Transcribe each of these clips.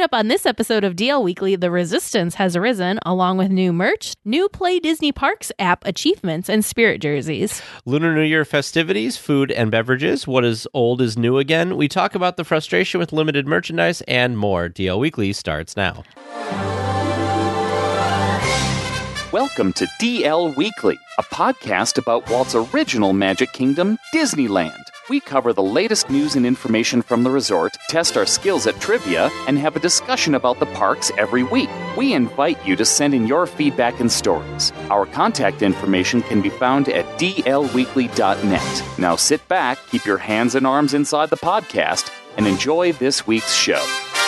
up on this episode of DL Weekly, the resistance has arisen, along with new merch, new Play Disney Parks app achievements, and Spirit jerseys. Lunar New Year festivities, food and beverages, what is old is new again. We talk about the frustration with limited merchandise and more. DL Weekly starts now. Welcome to DL Weekly, a podcast about Walt's original Magic Kingdom, Disneyland. We cover the latest news and information from the resort, test our skills at trivia, and have a discussion about the parks every week. We invite you to send in your feedback and stories. Our contact information can be found at dlweekly.net. Now sit back, keep your hands and arms inside the podcast, and enjoy this week's show.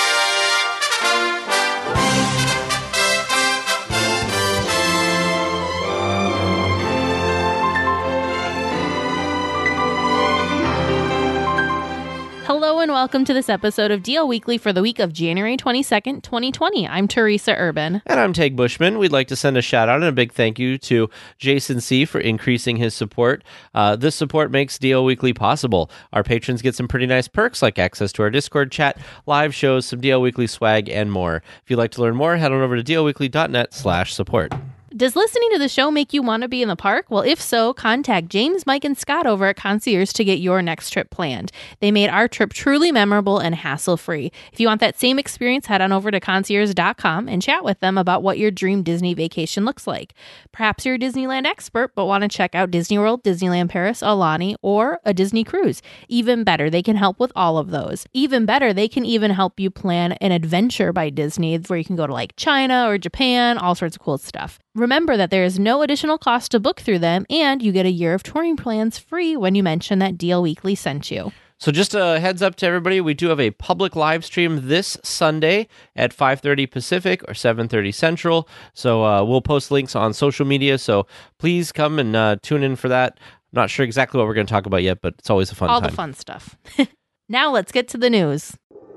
Hello and welcome to this episode of DL Weekly for the week of January 22nd, 2020. I'm Teresa Urban. And I'm Tag Bushman. We'd like to send a shout out and a big thank you to Jason C. for increasing his support. This support makes DL Weekly possible. Our patrons get some pretty nice perks like access to our Discord chat, live shows, some DL Weekly swag, and more. If you'd like to learn more, head on over to dlweekly.net/support. Does listening to the show make you want to be in the park? Well, if so, contact James, Mike, and Scott over at Concierge to get your next trip planned. They made our trip truly memorable and hassle-free. If you want that same experience, head on over to concierge.com and chat with them about what your dream Disney vacation looks like. Perhaps you're a Disneyland expert, but want to check out Disney World, Disneyland Paris, Aulani, or a Disney cruise. Even better, they can help with all of those. Even better, they can even help you plan an adventure by Disney where you can go to like China or Japan, all sorts of cool stuff. Remember that there is no additional cost to book through them, and you get a year of touring plans free when you mention that DL Weekly sent you. So just a heads up to everybody, we do have a public live stream this Sunday at 5:30 Pacific or 7:30 Central. So we'll post links on social media, so please come and tune in for that. I'm not sure exactly what we're going to talk about yet, but it's always a fun time. All the fun stuff. Now let's get to the news.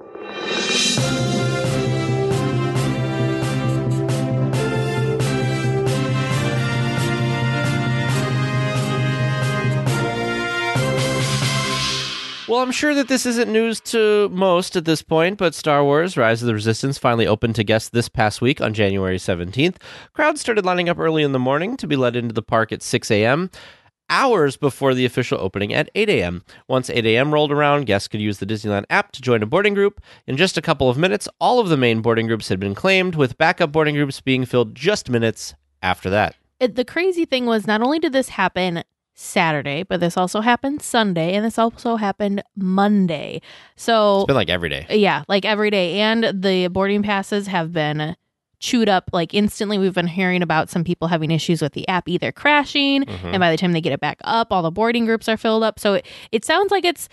Well, I'm sure that this isn't news to most at this point, but Star Wars Rise of the Resistance finally opened to guests this past week on January 17th. Crowds started lining up early in the morning to be let into the park at 6 a.m., hours before the official opening at 8 a.m. Once 8 a.m. rolled around, guests could use the Disneyland app to join a boarding group. In just a couple of minutes, all of the main boarding groups had been claimed, with backup boarding groups being filled just minutes after that. The crazy thing was, not only did this happen Saturday, but this also happened Sunday, and this also happened Monday. So it's been like every day. Yeah, like every day. And the boarding passes have been chewed up like instantly. We've been hearing about some people having issues with the app either crashing, and by the time they get it back up, all the boarding groups are filled up. So it sounds like it's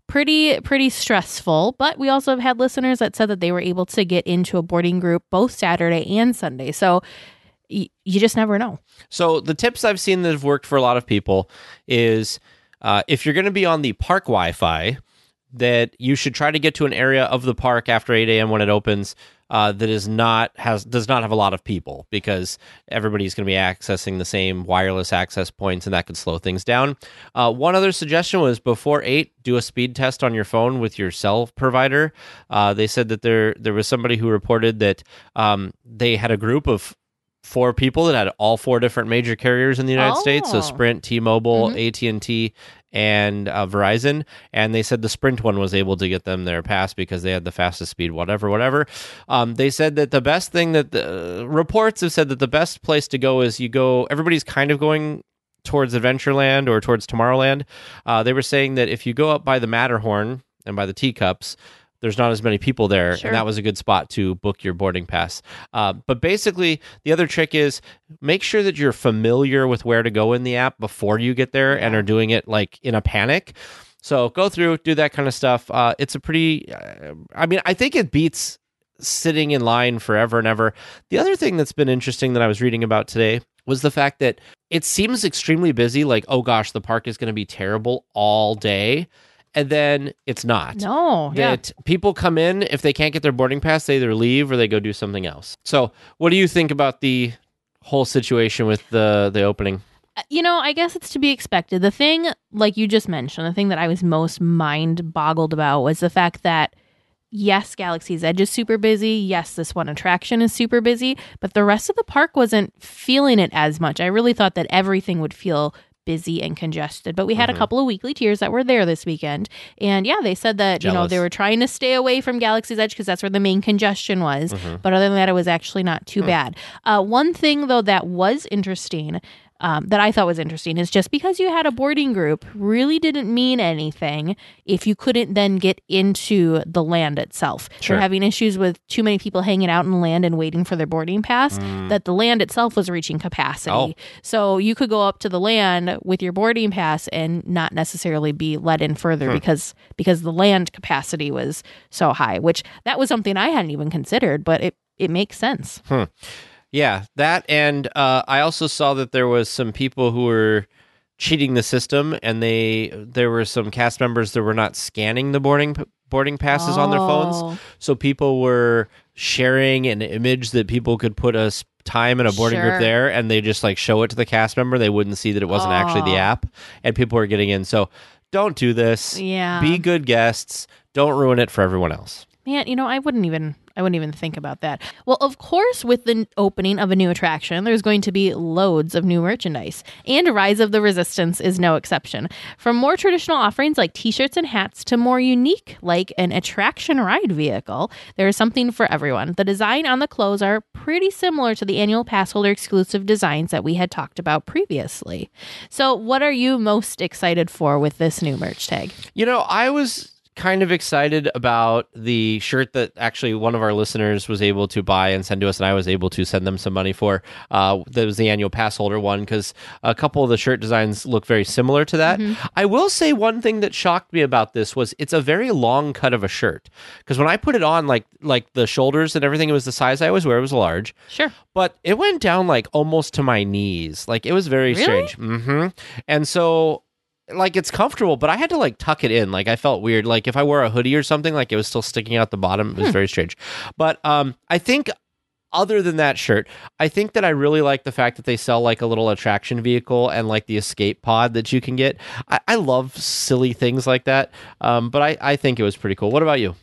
pretty stressful, but we also have had listeners that said that they were able to get into a boarding group both Saturday and Sunday. So you just never know. So the tips I've seen that have worked for a lot of people is if you're going to be on the park Wi-Fi, that you should try to get to an area of the park after 8 a.m. when it opens that does not have a lot of people, because everybody's going to be accessing the same wireless access points, and that could slow things down. One other suggestion was before 8, do a speed test on your phone with your cell provider. They said that there was somebody who reported that they had a group of 4 people that had all 4 different major carriers in the United States. So Sprint, T-Mobile, AT&T, and Verizon. And they said the Sprint one was able to get them their pass because they had the fastest speed, whatever. They said that the best thing that the reports have said that the best place to go is everybody's kind of going towards Adventureland or towards Tomorrowland. They were saying that if you go up by the Matterhorn and by the teacups, there's not as many people there, and that was a good spot to book your boarding pass. But basically, the other trick is make sure that you're familiar with where to go in the app before you get there and are doing it like in a panic. So go through, do that kind of stuff. It's a pretty, I think it beats sitting in line forever and ever. The other thing that's been interesting that I was reading about today was the fact that it seems extremely busy, like, oh gosh, the park is going to be terrible all day. And then it's not. No, that people come in, if they can't get their boarding pass, they either leave or they go do something else. So what do you think about the whole situation with the opening? I guess it's to be expected. The thing, like you just mentioned, the thing that I was most mind-boggled about was the fact that yes, Galaxy's Edge is super busy. Yes, this one attraction is super busy, but the rest of the park wasn't feeling it as much. I really thought that everything would feel busy and congested, but we had a couple of weekly tiers that were there this weekend, and yeah, they said that Jealous. they were trying to stay away from Galaxy's Edge because that's where the main congestion was, but other than that, it was actually not too bad. One thing though that was interesting, that I thought was interesting, is just because you had a boarding group really didn't mean anything if you couldn't then get into the land itself. Sure. They're having issues with too many people hanging out in the land and waiting for their boarding pass, that the land itself was reaching capacity. Oh. So you could go up to the land with your boarding pass and not necessarily be let in further because the land capacity was so high, which that was something I hadn't even considered, but it makes sense. Yeah, that, and I also saw that there was some people who were cheating the system, and there were some cast members that were not scanning the boarding passes on their phones. So people were sharing an image that people could put a time in a boarding group there, and they just like show it to the cast member. They wouldn't see that it wasn't actually the app, and people were getting in. So don't do this. Yeah. Be good guests. Don't ruin it for everyone else. Man, I wouldn't even think about that. Well, of course, with the opening of a new attraction, there's going to be loads of new merchandise, and Rise of the Resistance is no exception. From more traditional offerings like t-shirts and hats to more unique, like an attraction ride vehicle, there is something for everyone. The design on the clothes are pretty similar to the annual pass holder exclusive designs that we had talked about previously. So what are you most excited for with this new merch tag? I was kind of excited about the shirt that actually one of our listeners was able to buy and send to us, and I was able to send them some money for. That was the annual pass holder one, because a couple of the shirt designs look very similar to that. I will say one thing that shocked me about this was it's a very long cut of a shirt, because when I put it on, like the shoulders and everything, it was the size I always wear. It was large. Sure. But it went down like almost to my knees. Like it was very Really? strange. And so like it's comfortable, but I had to like tuck it in. Like I felt weird. Like if I wore a hoodie or something, like it was still sticking out the bottom. It was very strange. But I think other than that shirt, I think that I really like the fact that they sell like a little attraction vehicle and like the escape pod that you can get. I love silly things like that. But I think it was pretty cool. What about you?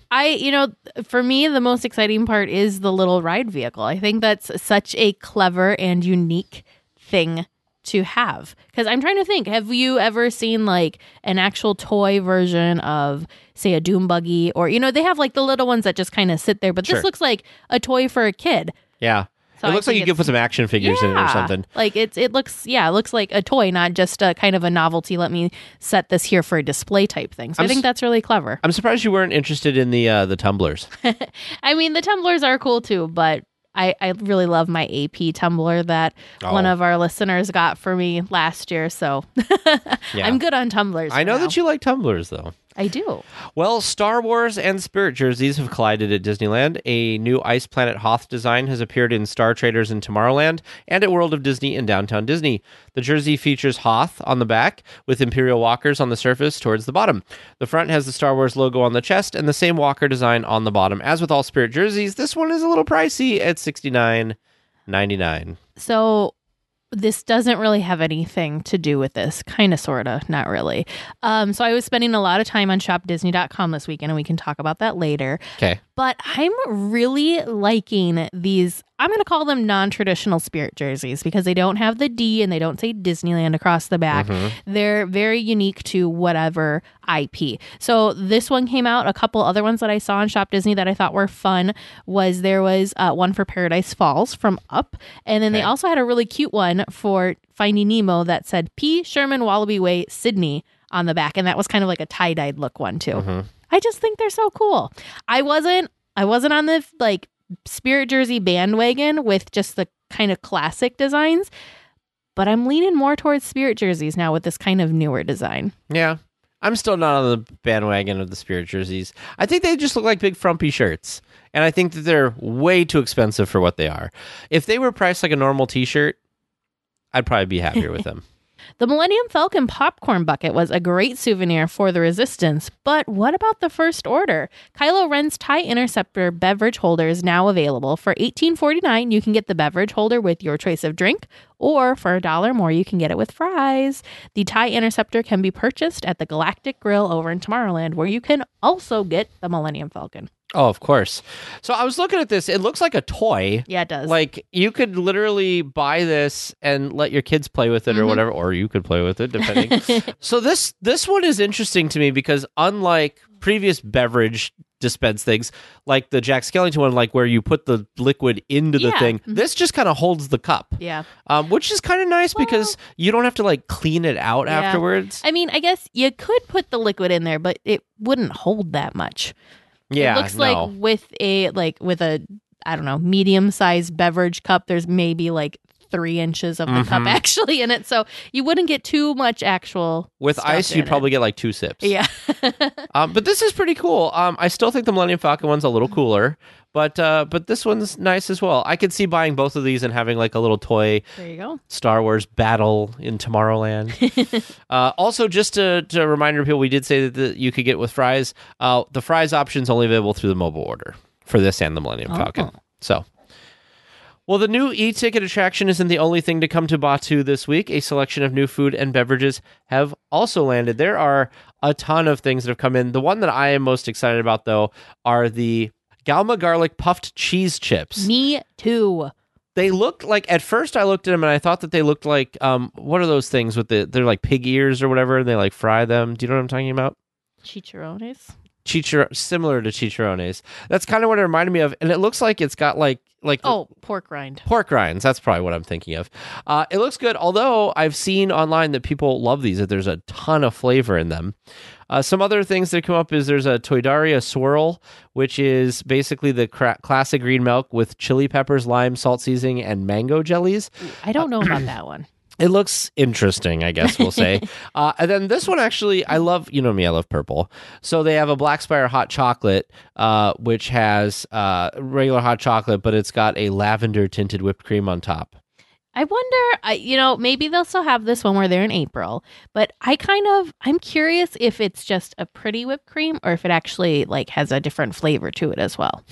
For me, the most exciting part is the little ride vehicle. I think that's such a clever and unique thing to have, because I'm trying to think, have you ever seen like an actual toy version of, say, a Doom buggy, or they have like the little ones that just kind of sit there, but this looks like a toy for a kid. Yeah. So it looks like you could put some action figures in it or something. Like it looks like a toy, not just a kind of a novelty, let me set this here for a display type thing. So I think that's really clever. I'm surprised you weren't interested in the tumblers. I mean, the tumblers are cool too, but I really love my AP tumbler that one of our listeners got for me last year. So I'm good on tumblers. I know that you like tumblers, though. I do. Well, Star Wars and Spirit jerseys have collided at Disneyland. A new Ice Planet Hoth design has appeared in Star Traders in Tomorrowland and at World of Disney in Downtown Disney. The jersey features Hoth on the back with Imperial walkers on the surface towards the bottom. The front has the Star Wars logo on the chest and the same walker design on the bottom. As with all Spirit jerseys, this one is a little pricey at $69.99. So this doesn't really have anything to do with this. Kind of, sort of, not really. So I was spending a lot of time on shopdisney.com this weekend, and we can talk about that later. Okay. But I'm really liking these, I'm going to call them non-traditional Spirit jerseys, because they don't have the D and they don't say Disneyland across the back. They're very unique to whatever IP. So this one came out. A couple other ones that I saw on Shop Disney that I thought were fun there was one for Paradise Falls from Up. And then they also had a really cute one for Finding Nemo that said P. Sherman Wallaby Way, Sydney on the back. And that was kind of like a tie-dyed look one too. I just think they're so cool. I wasn't on the like Spirit jersey bandwagon with just the kind of classic designs, but I'm leaning more towards Spirit jerseys now with this kind of newer design. Yeah. I'm still not on the bandwagon of the Spirit jerseys. I think they just look like big frumpy shirts, and I think that they're way too expensive for what they are. If they were priced like a normal t-shirt, I'd probably be happier with them. The Millennium Falcon popcorn bucket was a great souvenir for the Resistance, but what about the First Order? Kylo Ren's TIE Interceptor beverage holder is now available. For $18.49, you can get the beverage holder with your choice of drink, or for $1 more, you can get it with fries. The TIE Interceptor can be purchased at the Galactic Grill over in Tomorrowland, where you can also get the Millennium Falcon. Oh, of course. So I was looking at this. It looks like a toy. Yeah, it does. Like you could literally buy this and let your kids play with it or whatever, or you could play with it depending. So this one is interesting to me because unlike previous beverage dispense things, like the Jack Skellington one, like where you put the liquid into the thing, this just kind of holds the cup. Yeah. Which is kind of nice because you don't have to like clean it out afterwards. I mean, I guess you could put the liquid in there, but it wouldn't hold that much. Yeah, it looks like with a I don't know, medium-sized beverage cup, there's maybe like 3 inches of the cup actually in it, so you wouldn't get too much actual with stuff ice. You'd probably get like 2 sips. Yeah. But this is pretty cool. I still think the Millennium Falcon one's a little cooler, but this one's nice as well. I could see buying both of these and having like a little toy. There you go. Star Wars battle in Tomorrowland. Also, just to remind people, we did say that you could get with fries. The fries option's only available through the mobile order for this and the Millennium Falcon. So. Well, the new e-ticket attraction isn't the only thing to come to Batuu this week. A selection of new food and beverages have also landed. There are a ton of things that have come in. The one that I am most excited about, though, are the Galma garlic puffed cheese chips. Me too. They looked like, at first I looked at them and I thought that they looked like, what are those things with they're like pig ears or whatever, and they like fry them. Do you know what I'm talking about? Chicharrones? Similar to chicharrones. That's kind of what it reminded me of, and it looks like it's got like pork rind. Pork rinds. That's probably what I'm thinking of. It looks good, although I've seen online that people love these, that there's a ton of flavor in them. Some other things that come up is there's a Toydaria swirl, which is basically the classic green milk with chili peppers, lime, salt seasoning, and mango jellies. I don't know about that one. It looks interesting, I guess we'll say. And then this one, actually, I love, you know me, I love purple. So they have a Black Spire hot chocolate, which has regular hot chocolate, but it's got a lavender tinted whipped cream on top. I wonder, maybe they'll still have this one where they're in April, but I'm curious if it's just a pretty whipped cream or if it actually like has a different flavor to it as well.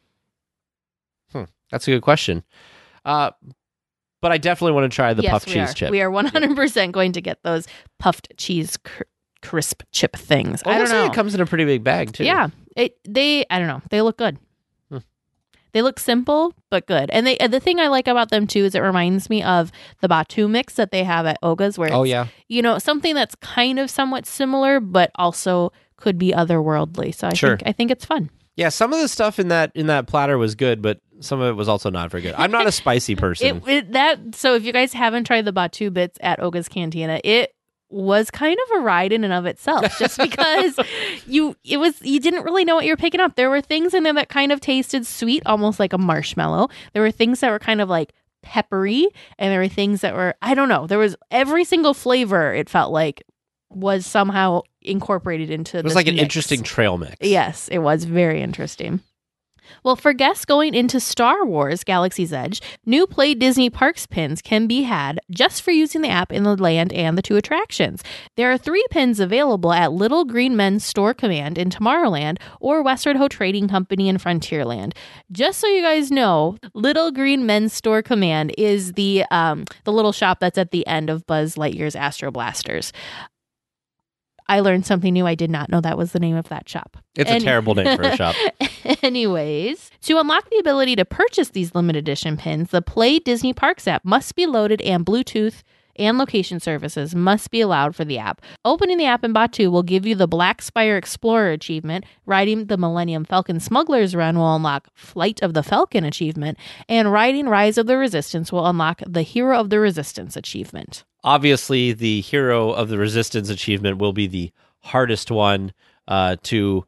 That's a good question. But I definitely want to try the puffed cheese chip. We are 100% going to get those puffed cheese crisp chip things. I don't know. It comes in a pretty big bag too. Yeah. I don't know. They look good. They look simple, but good. And the thing I like about them too is it reminds me of the Batuu mix that they have at Oga's where it's, something that's kind of somewhat similar, but also could be otherworldly. So I think it's fun. Yeah, some of the stuff in that platter was good, but some of it was also not very good. I'm not a spicy person. So if you guys haven't tried the Batuu bits at Oga's Cantina, it was kind of a ride in and of itself, just because you didn't really know what you were picking up. There were things in there that kind of tasted sweet, almost like a marshmallow. There were things that were kind of like peppery, and there were things that were, I don't know. There was every single flavor, it felt like, was somehow incorporated into this. It was like an mix. Interesting trail mix. Yes, it was very interesting. Well, for guests going into Star Wars Galaxy's Edge, new Play Disney Parks pins can be had just for using the app in the land and the 2 attractions. There are 3 pins available at Little Green Men's Store Command in Tomorrowland or Westward Ho Trading Company in Frontierland. Just so you guys know, Little Green Men's Store Command is the little shop that's at the end of Buzz Lightyear's Astro Blasters. I learned something new. I did not know that was the name of that shop. It's a terrible name for a shop. Anyways, to unlock the ability to purchase these limited edition pins, the Play Disney Parks app must be loaded and Bluetooth and location services must be allowed for the app. Opening the app in Batuu will give you the Black Spire Explorer achievement, riding the Millennium Falcon Smuggler's Run will unlock Flight of the Falcon achievement, and riding Rise of the Resistance will unlock the Hero of the Resistance achievement. Obviously, the Hero of the Resistance achievement will be the hardest one to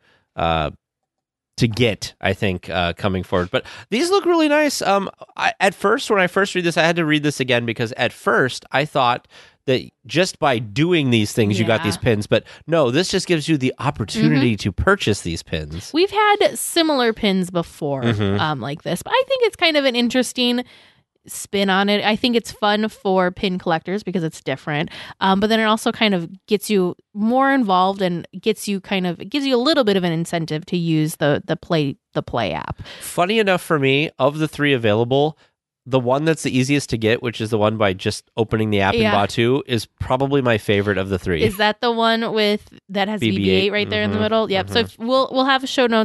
get, I think, coming forward. But these look really nice. At first, when I first read this, I had to read this again because at first I thought that just by doing these things, you got these pins. But no, this just gives you the opportunity to purchase these pins. We've had similar pins before like this, but I think it's kind of an interesting spin on it. I think it's fun for pin collectors because it's different, but then it also kind of gets you more involved and gives you a little bit of an incentive to use the Play app. Funny enough for me, of the 3 available, the one that's the easiest to get, which is the one by just opening the app in Batuu, is probably my favorite of the 3. Is that the one that has BB-8 right there in the middle? Yep. So we'll have show notes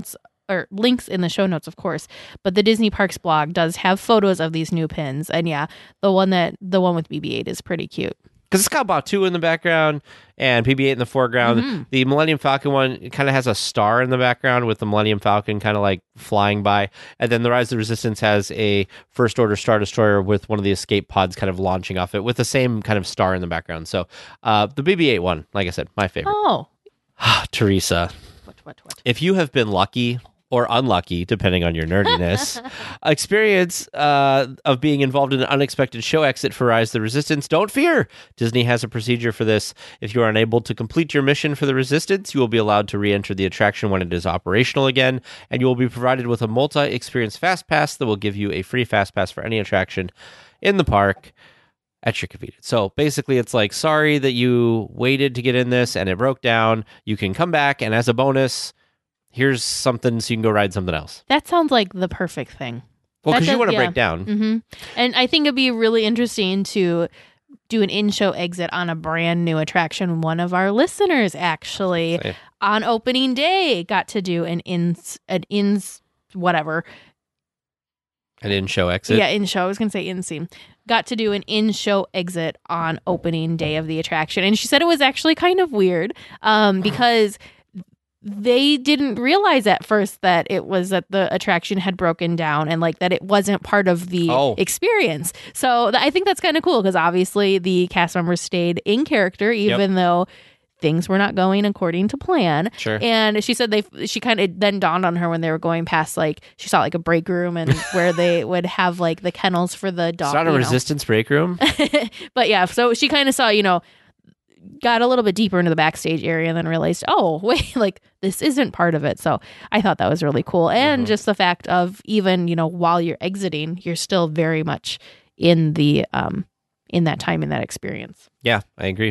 or links in the show notes, of course. But the Disney Parks blog does have photos of these new pins, and yeah, the one with BB-8 is pretty cute. Because it's got Batuu in the background and BB-8 in the foreground. Mm-hmm. The Millennium Falcon one kind of has a star in the background with the Millennium Falcon kind of like flying by. And then the Rise of the Resistance has a First Order Star Destroyer with one of the escape pods kind of launching off it with the same kind of star in the background. So the BB-8 one, like I said, my favorite. Oh. Teresa. What? If you have been lucky or unlucky, depending on your nerdiness, experience of being involved in an unexpected show exit for Rise of the Resistance, don't fear. Disney has a procedure for this. If you are unable to complete your mission for the Resistance, you will be allowed to re-enter the attraction when it is operational again, and you will be provided with a multi-experience Fast Pass that will give you a free Fast Pass for any attraction in the park at your convenience. So basically, it's like, sorry that you waited to get in this and it broke down. You can come back, and as a bonus, here's something so you can go ride something else. That sounds like the perfect thing. Well, That because you does- want to yeah. break down. Mm-hmm. And I think it'd be really interesting to do an in-show exit on a brand new attraction. One of our listeners actually Say. on opening day got to do an whatever. An in-show exit. Yeah, in-show. I was going to say in-scene. Got to do an in-show exit on opening day of the attraction. And she said it was actually kind of weird because they didn't realize at first that it was that the attraction had broken down and like that it wasn't part of the experience. So I think that's kind of cool because obviously the cast members stayed in character even though things were not going according to plan. Sure. And she said she kind of then dawned on her when they were going past, like she saw like a break room and where they would have like the kennels for the dog. It's not a Resistance break room. But yeah, so she kind of saw, got a little bit deeper into the backstage area and then realized, oh, wait, like this isn't part of it. So I thought that was really cool. And just the fact of even, while you're exiting, you're still very much in the, in that time, in that experience. Yeah, I agree.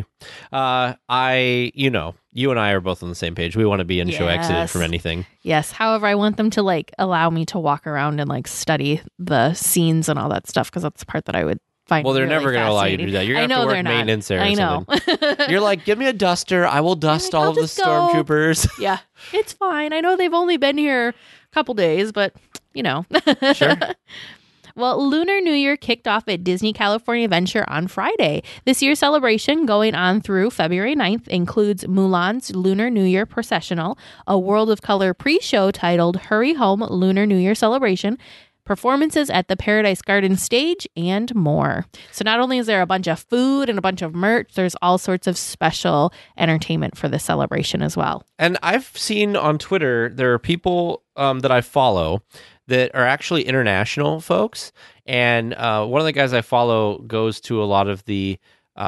You and I are both on the same page. We want to be in show exited from anything. Yes. However, I want them to like allow me to walk around and like study the scenes and all that stuff because that's the part that I would find. Well, they're really never going to allow you to do that. You're going to have to work they're not. maintenance there. I know. You're like, give me a duster. I will dust all I'll of the just go. stormtroopers. Yeah, it's fine. I know they've only been here a couple days, but Sure. Well, Lunar New Year kicked off at Disney California Adventure on Friday. This year's celebration, going on through February 9th, includes Mulan's Lunar New Year Processional, a World of Color pre-show titled Hurry Home Lunar New Year Celebration, performances at the Paradise Garden stage, and more. So not only is there a bunch of food and a bunch of merch, there's all sorts of special entertainment for the celebration as well. And I've seen on Twitter, there are people that I follow that are actually international folks. And one of the guys I follow goes to a lot of the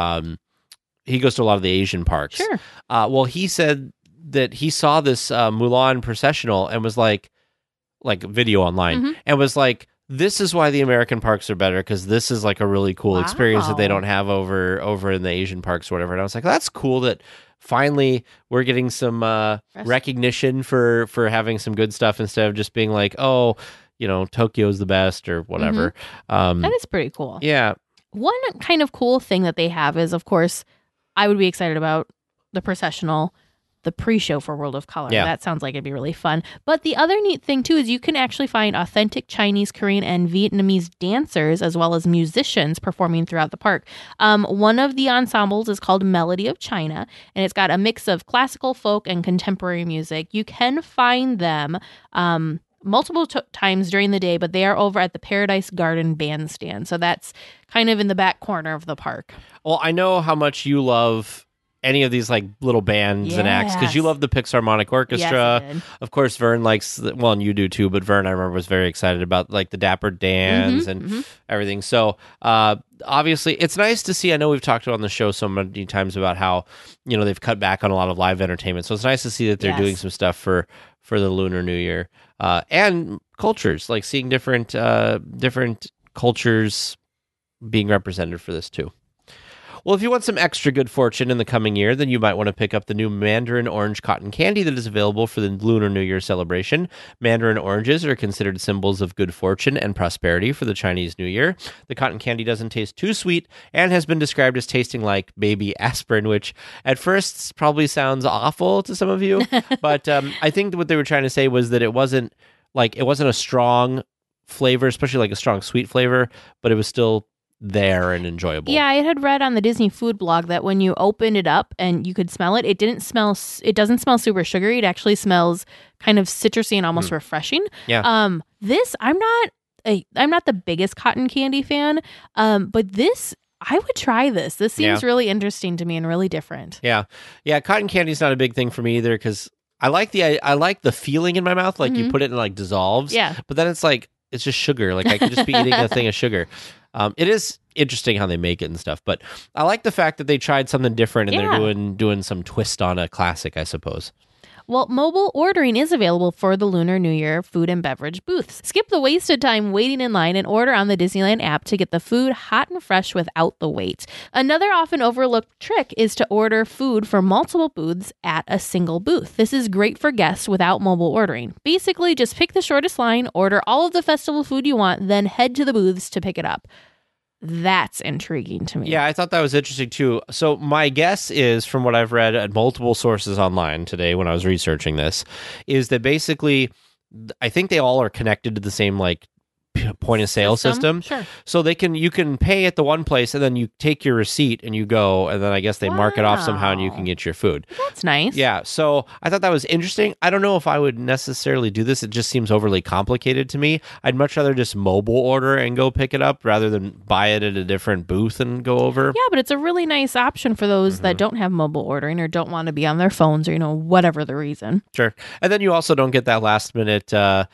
Asian parks. Sure. Well, he said that he saw this Mulan processional and was like video online and was like, this is why the American parks are better, because this is like a really cool experience that they don't have over in the Asian parks or whatever. And I was like, that's cool that finally we're getting some recognition for having some good stuff instead of just being like, oh, Tokyo's the best or whatever. That is pretty cool. Yeah. One kind of cool thing that they have is, of course, I would be excited about the processional, the pre-show for World of Color. Yeah. That sounds like it'd be really fun. But the other neat thing, too, is you can actually find authentic Chinese, Korean, and Vietnamese dancers as well as musicians performing throughout the park. One of the ensembles is called Melody of China, and it's got a mix of classical, folk, and contemporary music. You can find them multiple times during the day, but they are over at the Paradise Garden Bandstand. So that's kind of in the back corner of the park. Well, I know how much you love any of these like little bands and acts because you love the Pixarmonic Orchestra. Yes, I did. Of course, Vern likes, and you do too, but Vern, I remember, was very excited about like the Dapper Dans and everything. So obviously, it's nice to see. I know we've talked on the show so many times about how, they've cut back on a lot of live entertainment. So it's nice to see that they're doing some stuff for the Lunar New Year and cultures, like seeing different cultures being represented for this too. Well, if you want some extra good fortune in the coming year, then you might want to pick up the new Mandarin Orange Cotton Candy that is available for the Lunar New Year celebration. Mandarin oranges are considered symbols of good fortune and prosperity for the Chinese New Year. The cotton candy doesn't taste too sweet and has been described as tasting like baby aspirin, which at first probably sounds awful to some of you. But I think what they were trying to say was that it wasn't a strong flavor, especially like a strong sweet flavor, but it was still there and enjoyable. Yeah, I had read on the Disney food blog that when you opened it up and you could smell it, it doesn't smell super sugary. It actually smells kind of citrusy and almost refreshing. Yeah. This I'm not the biggest cotton candy fan, but this I would try this. This seems really interesting to me and really different. Yeah. Cotton candy's not a big thing for me either because I like the feeling in my mouth, like you put it and it like dissolves. Yeah. But then it's like it's just sugar. Like I could just be eating a thing of sugar. It is interesting how they make it and stuff, but I like the fact that they tried something different and they're doing some twist on a classic, I suppose. Well, mobile ordering is available for the Lunar New Year food and beverage booths. Skip the wasted time waiting in line and order on the Disneyland app to get the food hot and fresh without the wait. Another often overlooked trick is to order food for multiple booths at a single booth. This is great for guests without mobile ordering. Basically, just pick the shortest line, order all of the festival food you want, then head to the booths to pick it up. That's intriguing to me. Yeah, I thought that was interesting too. So my guess is, from what I've read at multiple sources online today when I was researching this, is that basically I think they all are connected to the same like point of sale system. Sure. So you can pay at the one place and then you take your receipt and you go, and then I guess they mark it off somehow and you can get your food. That's nice. Yeah. So I thought that was interesting. I don't know if I would necessarily do this. It just seems overly complicated to me. I'd much rather just mobile order and go pick it up rather than buy it at a different booth and go over. Yeah, but it's a really nice option for those that don't have mobile ordering or don't want to be on their phones or, whatever the reason. Sure. And then you also don't get that last minute,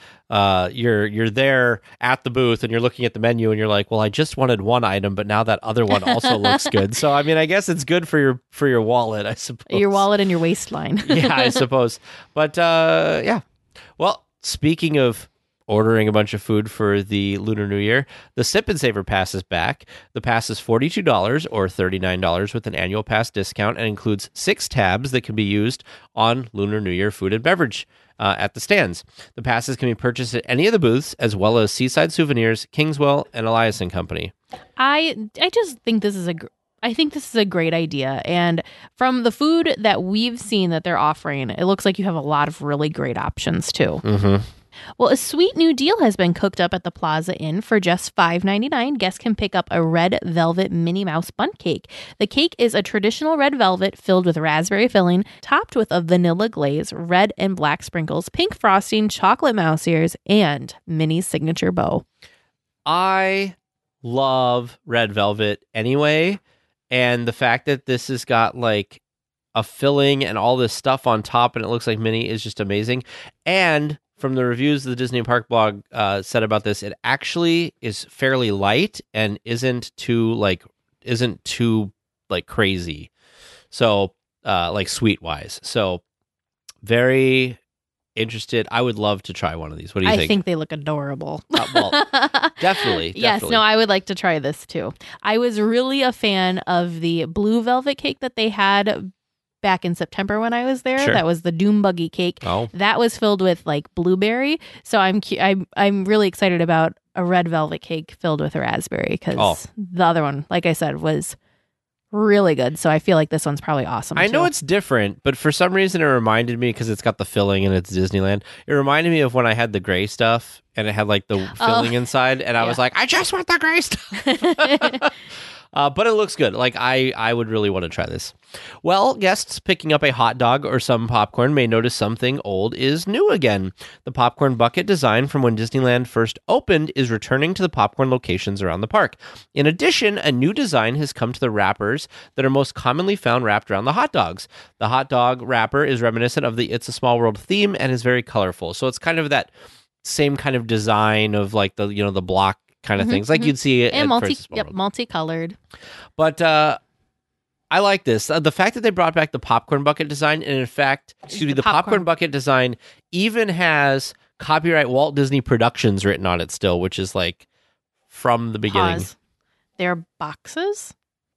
you're there at the booth and you're looking at the menu and you're like, well, I just wanted one item, but now that other one also looks good. So, I mean, I guess it's good for your wallet, I suppose. Your wallet and your waistline. Yeah, I suppose. But, yeah. Well, speaking of ordering a bunch of food for the Lunar New Year, the Sip and Savor Pass is back. The pass is $42 or $39 with an annual pass discount and includes 6 tabs that can be used on Lunar New Year food and beverage at the stands. The passes can be purchased at any of the booths, as well as Seaside Souvenirs, Kingswell, and Elias & Company. I just think this is a great idea. And from the food that we've seen that they're offering, it looks like you have a lot of really great options too. Mm-hmm. Well, a sweet new deal has been cooked up at the Plaza Inn. For just $5.99, guests can pick up a red velvet Minnie Mouse bundt cake. The cake is a traditional red velvet filled with raspberry filling, topped with a vanilla glaze, red and black sprinkles, pink frosting, chocolate mouse ears, and Minnie's signature bow. I love red velvet anyway, and the fact that this has got like a filling and all this stuff on top and it looks like Minnie is just amazing. And from the reviews the Disney Park blog said about this, it actually is fairly light and isn't too crazy. So like sweet wise. So very interested. I would love to try one of these. What do you think? I think they look adorable. Well, definitely. Yes, no, I would like to try this too. I was really a fan of the blue velvet cake that they had back in September when I was there. Sure. That was the Doom Buggy cake. Oh. That was filled with like blueberry. So I'm really excited about a red velvet cake filled with raspberry because the other one, like I said, was really good. So I feel like this one's probably awesome. I know it's different, but for some reason it reminded me, because it's got the filling and it's Disneyland, it reminded me of when I had the gray stuff and it had like the filling inside and I was like, I just want the gray stuff. But it looks good. Like I would really want to try this. Well, guests picking up a hot dog or some popcorn may notice something old is new again. The popcorn bucket design from when Disneyland first opened is returning to the popcorn locations around the park. In addition, a new design has come to the wrappers that are most commonly found wrapped around the hot dogs. The hot dog wrapper is reminiscent of the It's a Small World theme and is very colorful. So it's kind of that same kind of design of like the the block kind of things, like you'd see and at multicolored. But I like this. The fact that they brought back the popcorn bucket design, and in fact, the popcorn bucket design even has copyright Walt Disney Productions written on it still, which is like from the beginning. Pause. They're boxes?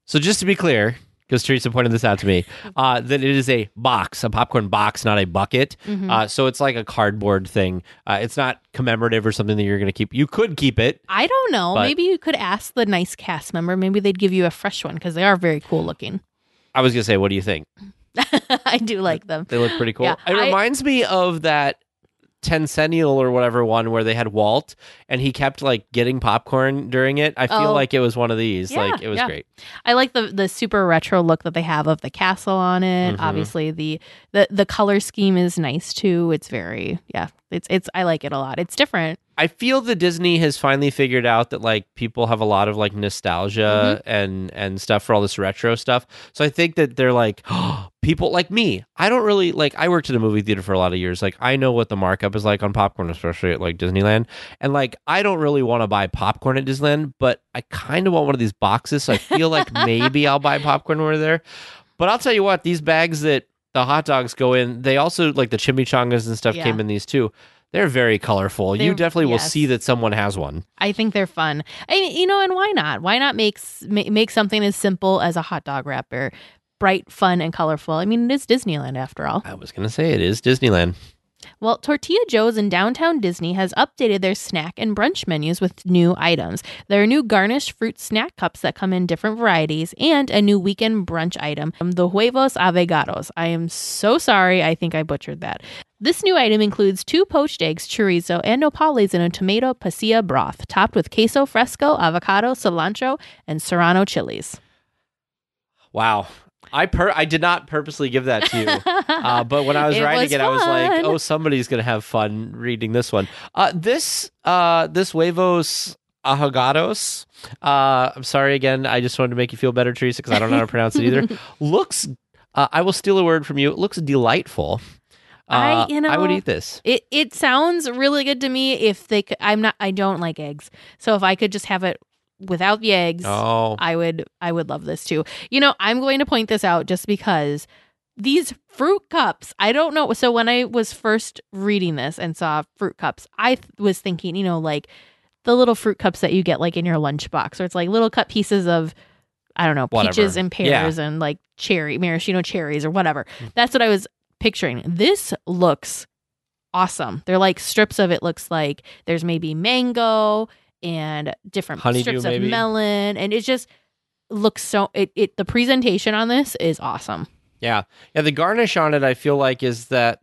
So just to be clear, because Teresa pointed this out to me, that it is a popcorn box, not a bucket. So it's like a cardboard thing. It's not commemorative or something that you're going to keep. You could keep it. I don't know. But- Maybe you could ask the nice cast member. Maybe they'd give you a fresh one because they are very cool looking. I was going to say, what do you think? I do like them. They look pretty cool. Yeah, It reminds me of that Tencennial or whatever one where they had Walt and he kept like getting popcorn during it. I feel like it was one of these. Yeah, like it was great. I like the super retro look that they have of the castle on it. Obviously the color scheme is nice too. It's very it's I like it a lot. It's different. I feel that Disney has finally figured out that like people have a lot of like nostalgia and stuff for all this retro stuff. So I think that they're like people like me. I don't really like. I worked in a movie theater for a lot of years. Like I know what the markup is like on popcorn, especially at like Disneyland. And like I don't really want to buy popcorn at Disneyland, but I kind of want one of these boxes. So I feel like maybe I'll buy popcorn when we're there. But I'll tell you what, these bags that the hot dogs go in, they also like the chimichangas and stuff came in these too. They're very colorful. You definitely will see that someone has one. I think they're fun. And why not? Why not make something as simple as a hot dog wrapper bright, fun, and colorful? I mean, it is Disneyland after all. I was going to say it is Disneyland. Well, Tortilla Joe's in downtown Disney has updated their snack and brunch menus with new items. There are new garnished fruit snack cups that come in different varieties and a new weekend brunch item, the Huevos Avegados. I am so sorry. I think I butchered that. This new item includes 2 poached eggs, chorizo, and nopales in a tomato pasilla broth, topped with queso fresco, avocado, cilantro, and serrano chilies. Wow. I did not purposely give that to you, but when I was writing it, I was like, "Oh, somebody's gonna have fun reading this one." This Huevos Ahogados. I'm sorry again. I just wanted to make you feel better, Teresa, because I don't know how to pronounce it either. Looks. I will steal a word from you. It looks delightful. I would eat this. It sounds really good to me. If they could, I don't like eggs, so if I could just have it without the eggs, I would love this too. I'm going to point this out just because these fruit cups, I don't know. So when I was first reading this and saw fruit cups, I was thinking, like the little fruit cups that you get like in your lunchbox, or it's like little cut pieces of, I don't know, peaches and pears and like maraschino cherries or whatever. That's what I was picturing. This looks awesome. They're like strips of it. Looks like there's maybe mango and different strips of melon, and it just looks so the presentation on this is awesome. Yeah, the garnish on it I feel like is that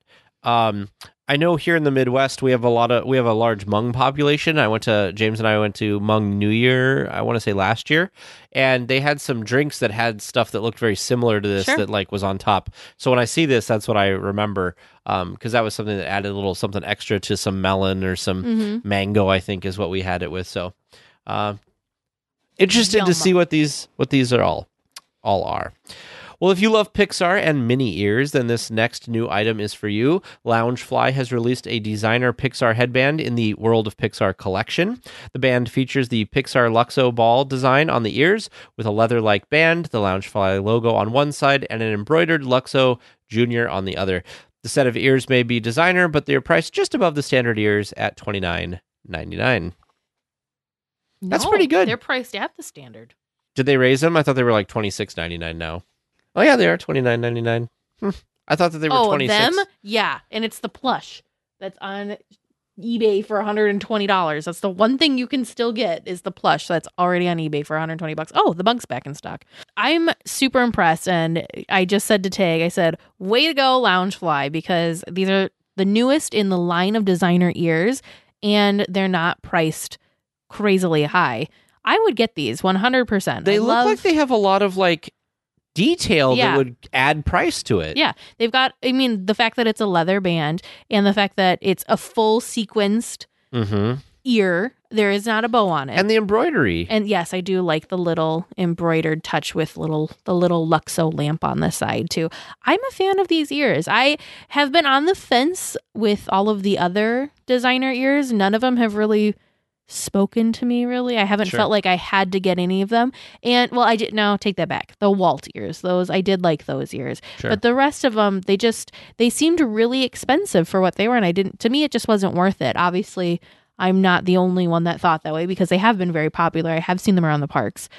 I know here in the Midwest we have a large Hmong population. James and I went to Hmong New Year, I want to say last year, and they had some drinks that had stuff that looked very similar to this that like was on top. So when I see this, that's what I remember, because that was something that added a little something extra to some melon or some mango, I think is what we had it with. So interested to see what these are all are. Well, if you love Pixar and mini ears, then this next new item is for you. Loungefly has released a designer Pixar headband in the World of Pixar collection. The band features the Pixar Luxo ball design on the ears with a leather-like band, the Loungefly logo on one side, and an embroidered Luxo Junior on the other. The set of ears may be designer, but they are priced just above the standard ears at $29.99. That's pretty good. They're priced at the standard. Did they raise them? I thought they were like $26.99 now. Oh, yeah, they are $29.99. I thought that they were $26. Them? Yeah, and it's the plush that's on eBay for $120. That's the one thing you can still get is the plush that's already on eBay for $120. Oh, the bug's back in stock. I'm super impressed, and I just said to Tag, I said, way to go, Loungefly, because these are the newest in the line of designer ears, and they're not priced crazily high. I would get these 100%. They look like they have a lot of like detail that would add price to it. Yeah. They've got, the fact that it's a leather band and the fact that it's a full sequenced ear. There is not a bow on it. And the embroidery. And yes, I do like the little embroidered touch with the little Luxo lamp on the side too. I'm a fan of these ears. I have been on the fence with all of the other designer ears. None of them have really spoken to me, really. I haven't felt like I had to get any of them. And I did. No, take that back. The Walt ears, those I did like those ears. But the rest of them, they seemed really expensive for what they were, and to me it just wasn't worth it. Obviously I'm not the only one that thought that way because they have been very popular. I have seen them around the parks.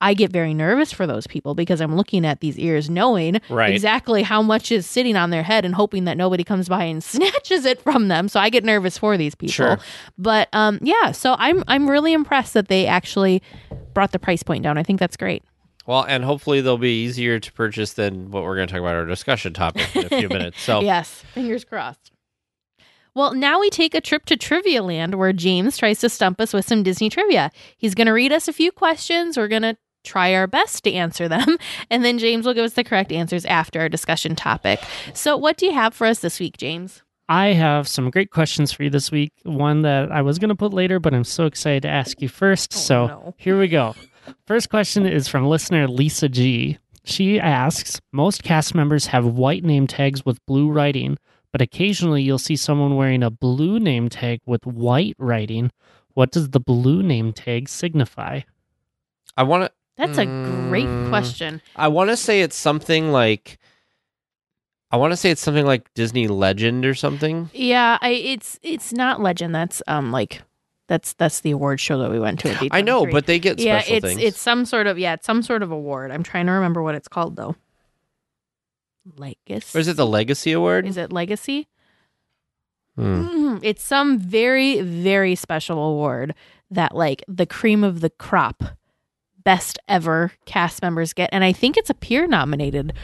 I get very nervous for those people because I'm looking at these ears knowing Right. exactly how much is sitting on their head and hoping that nobody comes by and snatches it from them. So I get nervous for these people. Sure. But so I'm really impressed that they actually brought the price point down. I think that's great. Well, and hopefully they'll be easier to purchase than what we're going to talk about our discussion topic in a few minutes. So Yes, fingers crossed. Well, now we take a trip to Trivia Land where James tries to stump us with some Disney trivia. He's going to read us a few questions. We're going to try our best to answer them. And then James will give us the correct answers after our discussion topic. So what do you have for us this week, James? I have some great questions for you this week. One that I was going to put later, but I'm so excited to ask you first. So Here we go. First question is from listener Lisa G. She asks, most cast members have white name tags with blue writing, but occasionally you'll see someone wearing a blue name tag with white writing. What does the blue name tag signify? I want to. That's a great question. I want to say it's something like. Disney Legend or something. Yeah, it's not Legend. That's that's the award show that we went to. At I know, D23. but they get special things. It's some sort of award. I'm trying to remember what it's called though. Legacy. Or is it the Legacy Award? Is it Legacy? It's some very, very special award that like the cream of the crop best ever cast members get. And I think it's a peer nominated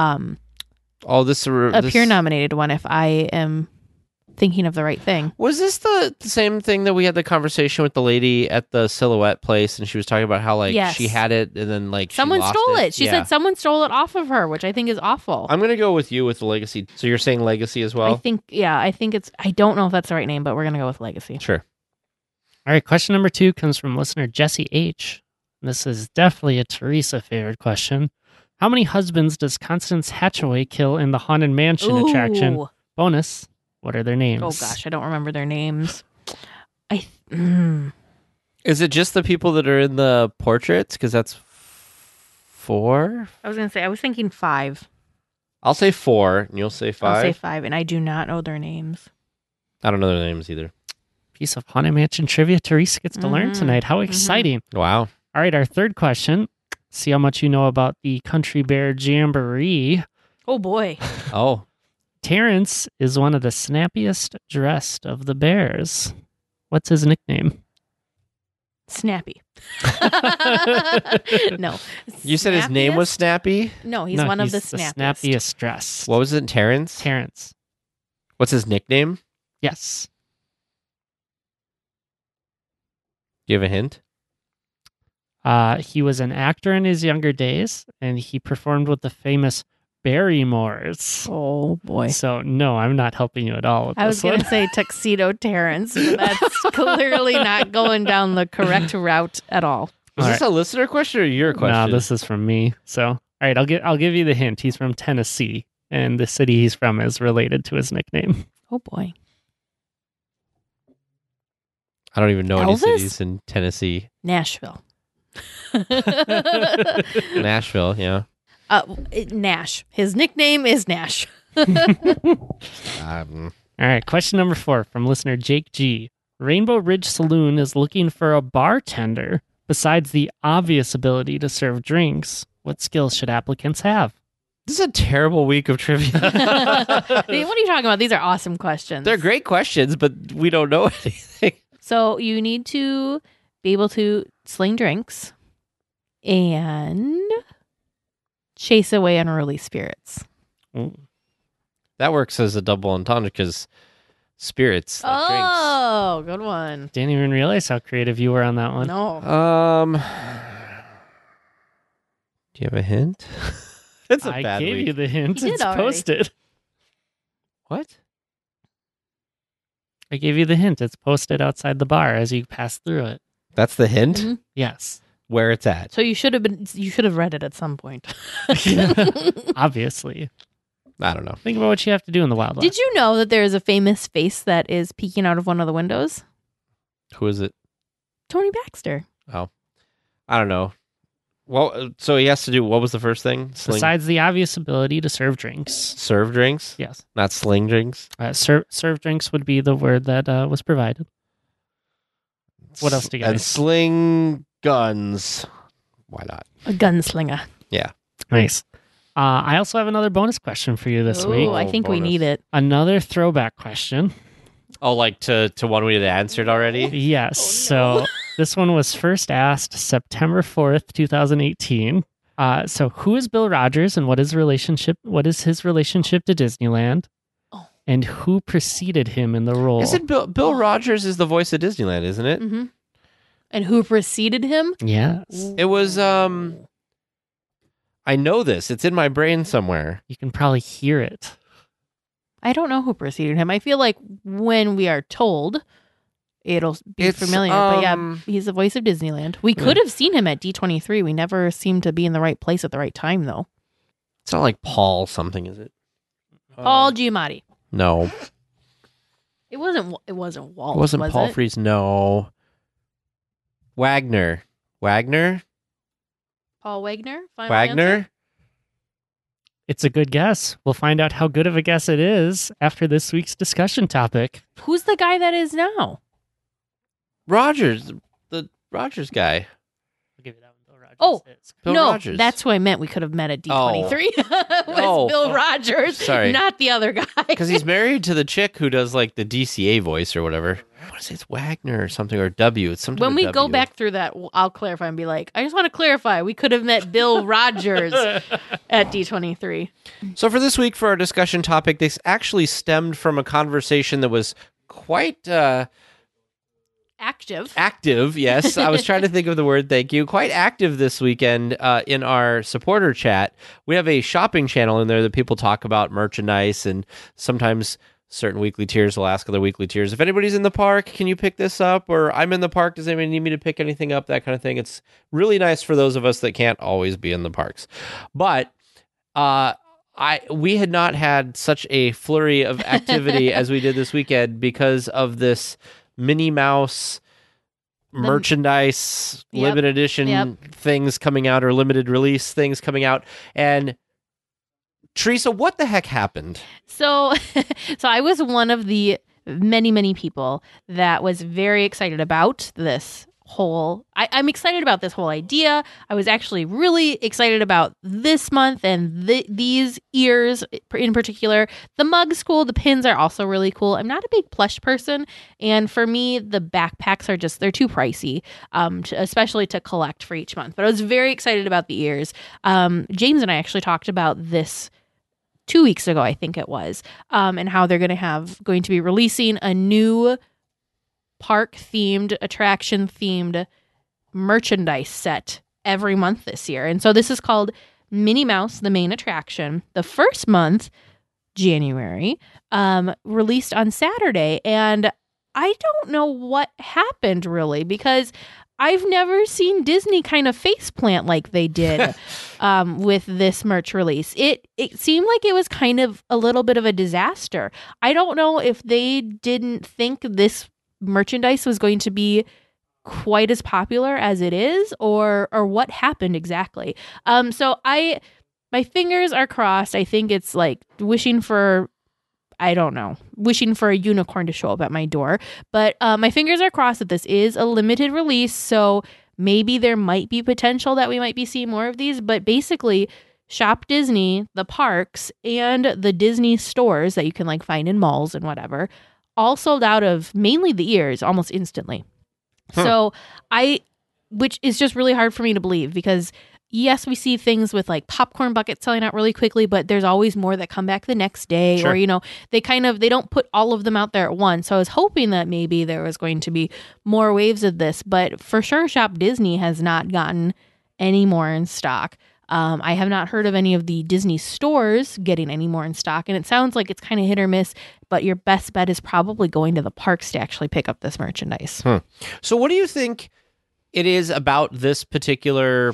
peer nominated one if I am thinking of the right thing. Was this the same thing that we had the conversation with the lady at the Silhouette place and she was talking about how like Yes. she had it and then like Someone she lost stole it. She Yeah. said someone stole it off of her, which I think is awful. I'm gonna go with you with the Legacy. So you're saying Legacy as I well? think it's, I don't know if that's the right name, but we're going to go with Legacy. Sure. All right, question number 2 comes from listener Jesse H. This is definitely a Teresa favorite question. How many husbands does Constance Hatchaway kill in the Haunted Mansion attraction? Ooh. Bonus, what are their names? Oh gosh, I don't remember their names. Is it just the people that are in the portraits? Because that's 4. I was going to say, I was thinking 5. I'll say 4, and you'll say 5. I'll say 5, and I do not know their names. I don't know their names either. Piece of Haunted Mansion trivia Teresa gets to learn tonight. How exciting. Wow. All right, our third question. See how much you know about the Country Bear Jamboree. Oh boy. Oh. Terrence is one of the snappiest dressed of the bears. What's his nickname? Snappy. No. You said his name was Snappy? No, he's one of the snappiest. Snappiest dressed. What was it, Terrence? Terrence. What's his nickname? Yes. Do you have a hint? He was an actor in his younger days, and he performed with the famous Barrymores. Oh boy. So, no, I'm not helping you at all with I was this going one. to say Tuxedo Terrence, but that's clearly not going down the correct route at all. Was All this a listener question or your question? No, this is from me. So, all right, I'll give you the hint. He's from Tennessee, and the city he's from is related to his nickname. Oh boy. I don't even know any Elvis? cities in Tennessee. Nashville. Nashville, yeah. Nash. His nickname is Nash. All right, question number 4 from listener Jake G. Rainbow Ridge Saloon is looking for a bartender. Besides the obvious ability to serve drinks, what skills should applicants have? This is a terrible week of trivia. What are you talking about? These are awesome questions. They're great questions, but we don't know anything. So you need to be able to sling drinks and chase away unruly spirits. That works as a double entendre because spirits, like drinks. Oh, good one. Didn't even realize how creative you were on that one. No. Do you have a hint? It's a I bad gave week. you the hint. You did It's already. posted. What? I gave you the hint. It's posted outside the bar as you pass through it. That's the hint? Mhm. Yes. Where it's at. So you should have read it at some point. Obviously. I don't know. Think about what you have to do in the wildlife. Did you know that there is a famous face that is peeking out of one of the windows? Who is it? Tony Baxter. Oh. I don't know. Well, so he has to do, what was the first thing? Besides the obvious ability to serve drinks. Serve drinks? Yes. Not sling drinks? Serve drinks would be the word that was provided. What else do you got? And sling guns. why not? A gunslinger. Yeah. Nice. I also have another bonus question for you this week. Ooh, I think we bonus. need it. Another throwback question. Oh, like to one we had answered already? Yes. So this one was first asked September 4th, 2018. So who is Bill Rogers and what is his relationship to Disneyland? Oh. And who preceded him in the role? Is it Bill Rogers is the voice of Disneyland, isn't it? Mm-hmm. And who preceded him? Yes. It was I know this. It's in my brain somewhere. You can probably hear it. I don't know who preceded him. I feel like when we are told, it'll be familiar. But yeah, he's the voice of Disneyland. We could have seen him at D23. We never seemed to be in the right place at the right time, though. It's not like Paul something, is it? Paul Giamatti. No. It wasn't Walt. It wasn't was Paul it? Frees. No. Wagner. Paul Wagner? Final Wagner? answer? It's a good guess. We'll find out how good of a guess it is after this week's discussion topic. Who's the guy that is now? Rogers. The Rogers guy. I'll give you that one. Bill Rogers. Oh, Bill no, Rogers. that's who I meant we could have met at D23. was Oh. Bill Rogers, Sorry. not the other guy. Because he's married to the chick who does like the DCA voice or whatever. I want to say it's Wagner or something, or W. It's something When with we go W. back through that, I'll clarify and be like, I just want to clarify. We could have met Bill Rogers at D23. So for this week, for our discussion topic, this actually stemmed from a conversation that was quite Active. active. Yes, I was trying to think of the word. Thank you. Quite active this weekend in our supporter chat. We have a shopping channel in there that people talk about merchandise, and sometimes certain weekly tiers will ask other weekly tiers, if anybody's in the park, can you pick this up? Or I'm in the park, does anybody need me to pick anything up? That kind of thing. It's really nice for those of us that can't always be in the parks. But we had not had such a flurry of activity as we did this weekend because of this Minnie Mouse merchandise, limited edition things coming out, or limited release things coming out. And Teresa, what the heck happened? So I was one of the many people that was very excited about this whole. I'm excited about this whole idea. I was actually really excited about this month and these ears in particular. The mug's cool. The pins are also really cool. I'm not a big plush person, and for me, the backpacks are they're too pricey, especially to collect for each month. But I was very excited about the ears. James and I actually talked about this 2 weeks ago, I think it was, and how they're going to be releasing a new park-themed, attraction-themed merchandise set every month this year. And so this is called Minnie Mouse, the main attraction. The first month, January, released on Saturday. And I don't know what happened, really, because I've never seen Disney kind of faceplant like they did with this merch release. It seemed like it was kind of a little bit of a disaster. I don't know if they didn't think this merchandise was going to be quite as popular as it is, or what happened exactly. So my fingers are crossed. I think it's like wishing for a unicorn to show up at my door. But my fingers are crossed that this is a limited release, so maybe there might be potential that we might be seeing more of these. But basically, Shop Disney, the parks, and the Disney stores that you can like find in malls and whatever, all sold out of mainly the ears almost instantly. So which is just really hard for me to believe, because yes, we see things with like popcorn buckets selling out really quickly, but there's always more that come back the next day. Sure. Or, they don't put all of them out there at once. So I was hoping that maybe there was going to be more waves of this, but for sure Shop Disney has not gotten any more in stock. I have not heard of any of the Disney stores getting any more in stock, and it sounds like it's kind of hit or miss, but your best bet is probably going to the parks to actually pick up this merchandise. So what do you think it is about this particular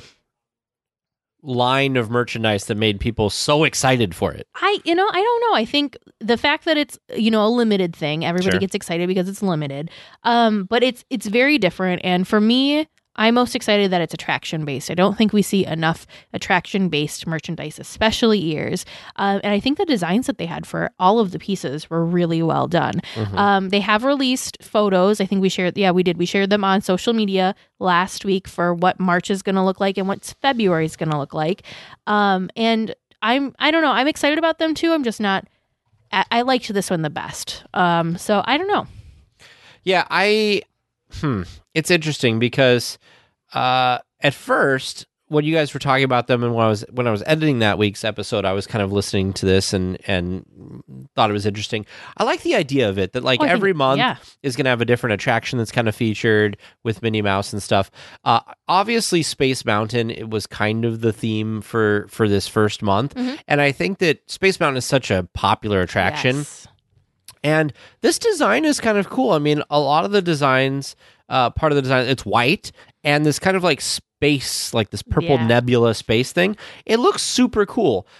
line of merchandise that made people so excited for it? I don't know. I think the fact that it's, a limited thing, everybody Sure. gets excited because it's limited. But it's very different. And for me, I'm most excited that it's attraction based. I don't think we see enough attraction based merchandise, especially ears. And I think the designs that they had for all of the pieces were really well done. They have released photos. I think we shared. Yeah, we did. We shared them on social media last week for what March is going to look like and what February is going to look like. And I don't know. I'm excited about them too. I'm just not. I liked this one the best. So I don't know. Yeah, it's interesting because at first when you guys were talking about them and when I was editing that week's episode, I was kind of listening to this and thought it was interesting. I like the idea of it that every month is going to have a different attraction that's kind of featured with Minnie Mouse and stuff. Obviously, Space Mountain, it was kind of the theme for this first month, and I think that Space Mountain is such a popular attraction. Yes. And this design is kind of cool. I mean, a lot of the designs, part of the design, it's white and this kind of like space, like this purple nebula space thing. It looks super cool.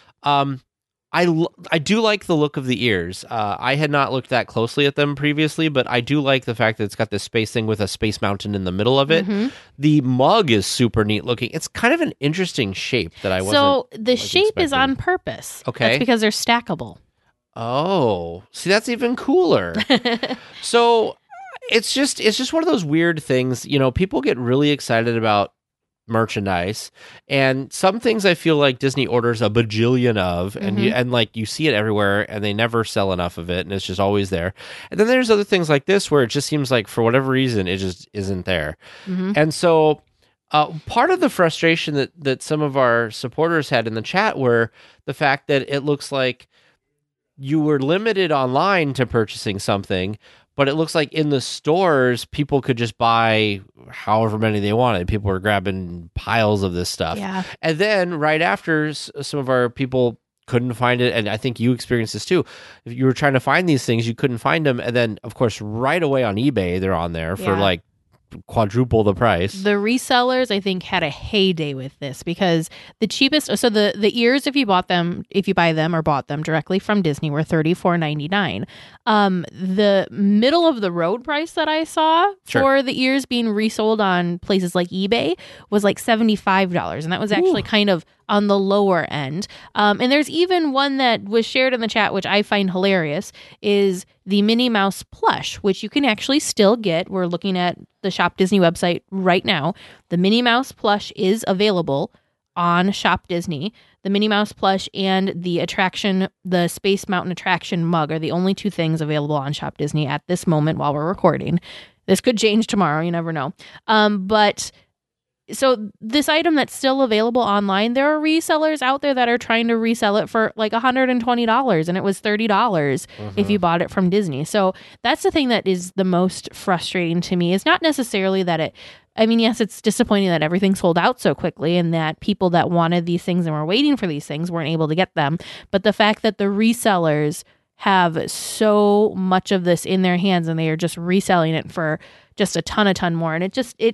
I do like the look of the ears. I had not looked that closely at them previously, but I do like the fact that it's got this space thing with a space mountain in the middle of it. The mug is super neat looking. It's kind of an interesting shape that I wasn't. So the shape is on purpose. Okay. That's because they're stackable. Oh, see, that's even cooler. So it's just one of those weird things. You know, people get really excited about merchandise, and some things I feel like Disney orders a bajillion of, and you see it everywhere, and they never sell enough of it, and it's just always there. And then there's other things like this where it just seems like for whatever reason it just isn't there. And so part of the frustration that some of our supporters had in the chat were the fact that it looks like you were limited online to purchasing something, but it looks like in the stores, people could just buy however many they wanted. People were grabbing piles of this stuff. Yeah. And then right after, some of our people couldn't find it, and I think you experienced this too. If you were trying to find these things, you couldn't find them. And then, of course, right away on eBay, they're on there for like quadruple the price. The resellers, I think, had a heyday with this because the cheapest, so the ears, if you buy them or bought them directly from Disney, were $34.99. The middle of the road price that I saw for the ears being resold on places like eBay was like $75, and that was actually kind of on the lower end. And there's even one that was shared in the chat, which I find hilarious, is the Minnie Mouse plush, which you can actually still get. We're looking at the Shop Disney website right now. The Minnie Mouse plush is available on Shop Disney. The Minnie Mouse plush and the Space Mountain attraction mug are the only two things available on Shop Disney at this moment while we're recording. This could change tomorrow. You never know. But so this item that's still available online, there are resellers out there that are trying to resell it for like $120, and it was $30 if you bought it from Disney. So that's the thing that is the most frustrating to me. It's not necessarily that yes, it's disappointing that everything sold out so quickly and that people that wanted these things and were waiting for these things weren't able to get them. But the fact that the resellers have so much of this in their hands and they are just reselling it for just a ton more. And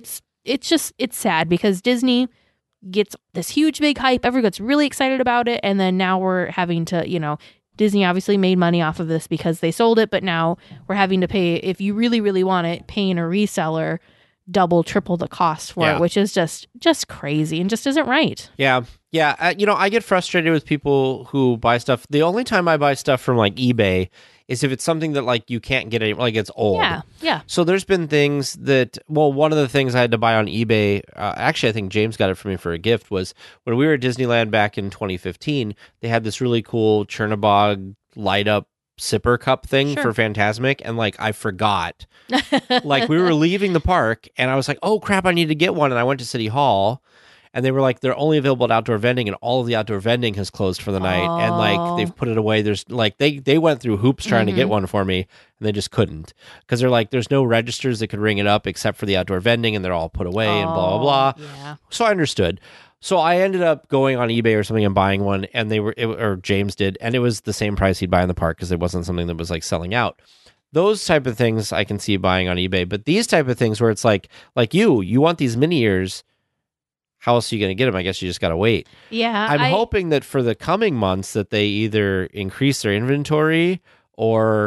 it's sad because Disney gets this huge big hype. Everyone gets really excited about it. And then now we're having to, Disney obviously made money off of this because they sold it. But now we're having to pay, if you really, really want it, paying a reseller double, triple the cost for it, which is just crazy and just isn't right. Yeah. Yeah. I get frustrated with people who buy stuff. The only time I buy stuff from like eBay is if it's something that like you can't get anymore, like it's old. Yeah. So there's been things that, one of the things I had to buy on eBay, actually I think James got it for me for a gift, was when we were at Disneyland back in 2015, they had this really cool Chernabog light up sipper cup thing for Fantasmic, and like I forgot. Like we were leaving the park and I was like, oh crap, I need to get one, and I went to City Hall. And they were like, they're only available at outdoor vending, and all of the outdoor vending has closed for the night. And like, they've put it away. There's like, they went through hoops trying to get one for me, and they just couldn't. Because they're like, there's no registers that could ring it up except for the outdoor vending, and they're all put away and blah, blah, blah. Yeah. So I understood. So I ended up going on eBay or something and buying one, and or James did, and it was the same price he'd buy in the park because it wasn't something that was like selling out. Those type of things I can see buying on eBay. But these type of things where it's like you want these mini ears, how else are you going to get them? I guess you just got to wait. Yeah. I'm hoping that for the coming months that they either increase their inventory or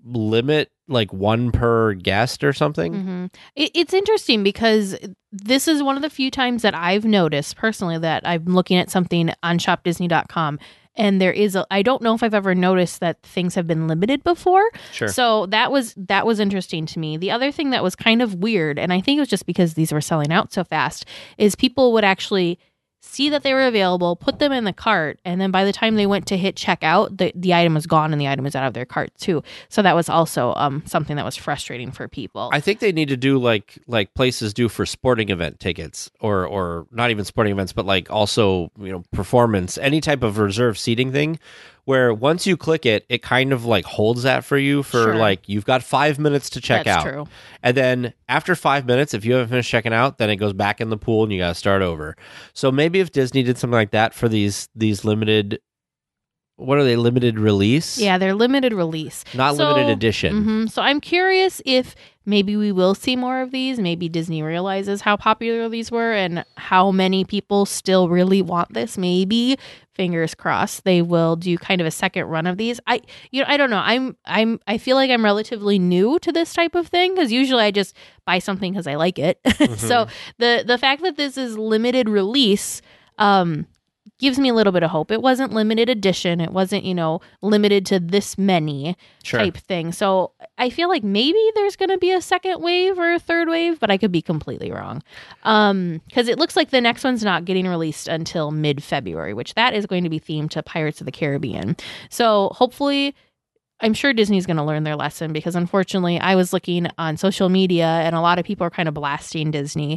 limit like one per guest or something. Mm-hmm. It's interesting because this is one of the few times that I've noticed personally that I'm looking at something on shopdisney.com and there is I don't know if I've ever noticed that things have been limited before. Sure. So that was interesting to me. The other thing that was kind of weird, and I think it was just because these were selling out so fast, is people would actually see that they were available, put them in the cart, and then by the time they went to hit checkout, the item was gone and the item was out of their cart too. So that was also something that was frustrating for people. I think they need to do like places do for sporting event tickets, or not even sporting events, but like also, you know, performance, any type of reserved seating thing, where once you click it, it kind of like holds that for you for Sure. like, you've got 5 minutes to check That's out. true. And then after 5 minutes, if you haven't finished checking out, then it goes back in the pool and you got to start over. So maybe if Disney did something like that for these limited, what are they, limited release? Yeah, they're limited release. Not limited edition. Mhm. So I'm curious if maybe we will see more of these. Maybe Disney realizes how popular these were and how many people still really want this. Maybe, fingers crossed, they will do kind of a second run of these. I don't know. I feel like I'm relatively new to this type of thing because usually I just buy something because I like it. So the fact that this is limited release, gives me a little bit of hope. It wasn't limited edition. It wasn't, limited to this many type thing. So I feel like maybe there's going to be a second wave or a third wave, but I could be completely wrong. Because it looks like the next one's not getting released until mid-February, which that is going to be themed to Pirates of the Caribbean. So hopefully, I'm sure Disney's going to learn their lesson because unfortunately I was looking on social media and a lot of people are kind of blasting Disney,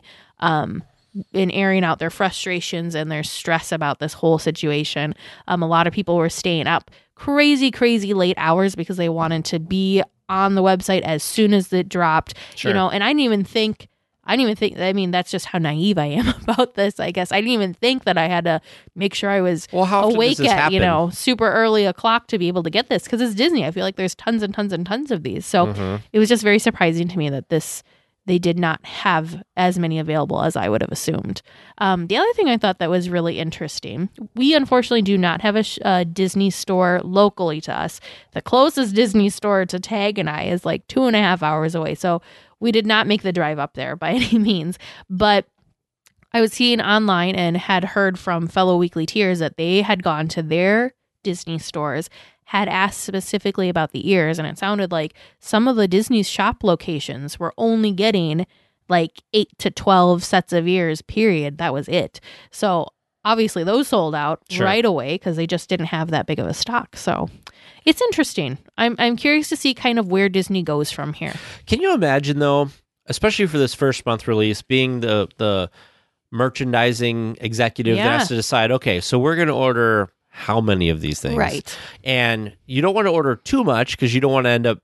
in airing out their frustrations and their stress about this whole situation. A lot of people were staying up crazy late hours because they wanted to be on the website as soon as it dropped. Sure. And I didn't even think, I mean, that's just how naive I am about this, I guess. I didn't even think that I had to make sure I was Well, how often awake does this at, happen? super early o'clock to be able to get this because it's Disney. I feel like there's tons and tons and tons of these. So it was just very surprising to me that they did not have as many available as I would have assumed. The other thing I thought that was really interesting, we unfortunately do not have a Disney store locally to us. The closest Disney store to Tag and I is like 2.5 hours away. So we did not make the drive up there by any means. But I was seeing online and had heard from fellow Weekly Tiers that they had gone to their Disney stores, had asked specifically about the ears, and it sounded like some of the Disney shop locations were only getting like 8 to 12 sets of ears, period. That was it. So obviously those sold out right away because they just didn't have that big of a stock. So it's interesting. I'm curious to see kind of where Disney goes from here. Can you imagine, though, especially for this first month release, being the merchandising executive that has to decide, okay, so we're going to order how many of these things? Right. And you don't want to order too much because you don't want to end up,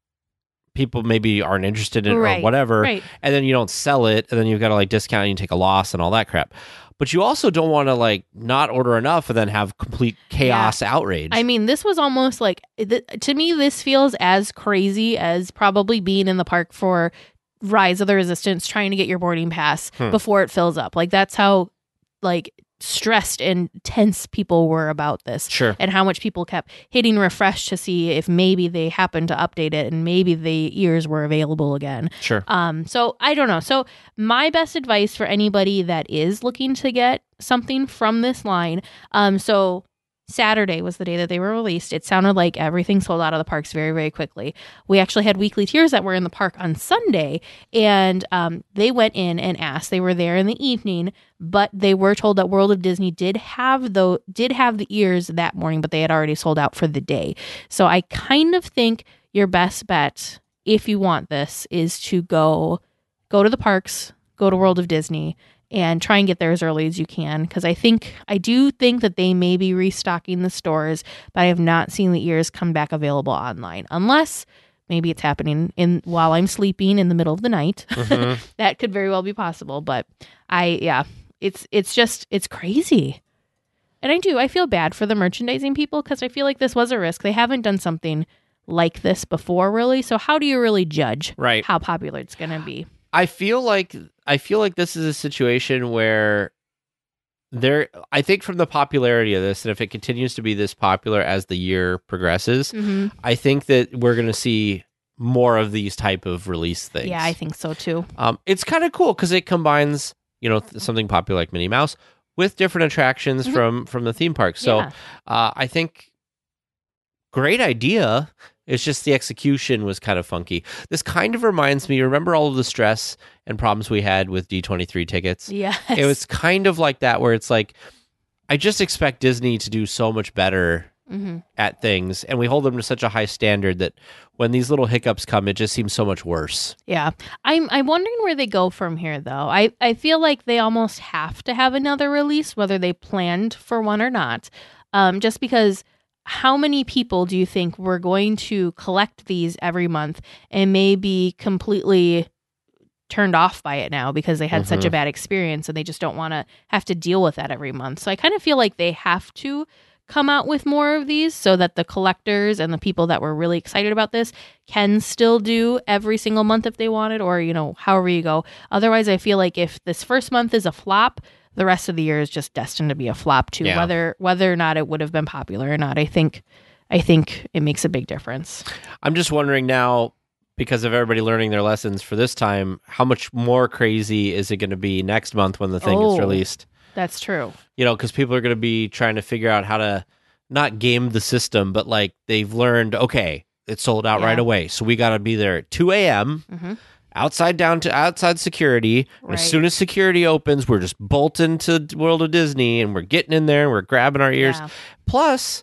people maybe aren't interested in it or whatever. Right. And then you don't sell it, and then you've got to like discount and you take a loss and all that crap. But you also don't want to like not order enough and then have complete chaos, outrage. I mean, this was almost like, to me, this feels as crazy as probably being in the park for Rise of the Resistance, trying to get your boarding pass before it fills up. Like that's how like stressed and tense people were about this. Sure. And how much people kept hitting refresh to see if maybe they happened to update it and maybe the ears were available again. Sure. So I don't know. So my best advice for anybody that is looking to get something from this line, so Saturday was the day that they were released. It sounded like everything sold out of the parks very, very quickly. We actually had Weekly Tiers that were in the park on Sunday, and they went in and asked. They were there in the evening, but they were told that World of Disney did have the ears that morning, but they had already sold out for the day. So I kind of think your best bet, if you want this, is to go to the parks, go to World of Disney, and try and get there as early as you can, because I do think that they may be restocking the stores, but I have not seen the ears come back available online, unless maybe it's happening while I'm sleeping in the middle of the night. That could very well be possible, but it's crazy. And I feel bad for the merchandising people because I feel like this was a risk. They haven't done something like this before, really. So how do you really judge how popular it's going to be? I feel like this is a situation where I think from the popularity of this, and if it continues to be this popular as the year progresses, I think that we're going to see more of these type of release things. Yeah, I think so too. It's kind of cool because it combines, something popular like Minnie Mouse with different attractions from the theme park. So I think great idea. It's just the execution was kind of funky. This kind of reminds me, remember all of the stress and problems we had with D23 tickets? Yes. It was kind of like that, where it's like, I just expect Disney to do so much better at things, and we hold them to such a high standard that when these little hiccups come, it just seems so much worse. Yeah. I'm wondering where they go from here, though. I feel like they almost have to have another release, whether they planned for one or not, just because... How many people do you think were going to collect these every month and may be completely turned off by it now because they had such a bad experience and they just don't want to have to deal with that every month? So I kind of feel like they have to come out with more of these so that the collectors and the people that were really excited about this can still do every single month if they wanted, or, however you go. Otherwise, I feel like if this first month is a flop, the rest of the year is just destined to be a flop too, whether or not it would have been popular or not. I think it makes a big difference. I'm just wondering now, because of everybody learning their lessons for this time, how much more crazy is it going to be next month when the thing is released? That's true. Because people are going to be trying to figure out how to not game the system, but like they've learned, okay, it sold out right away. So we got to be there at 2 a.m., outside security. Right. As soon as security opens, we're just bolting to World of Disney and we're getting in there and we're grabbing our ears. Yeah. Plus,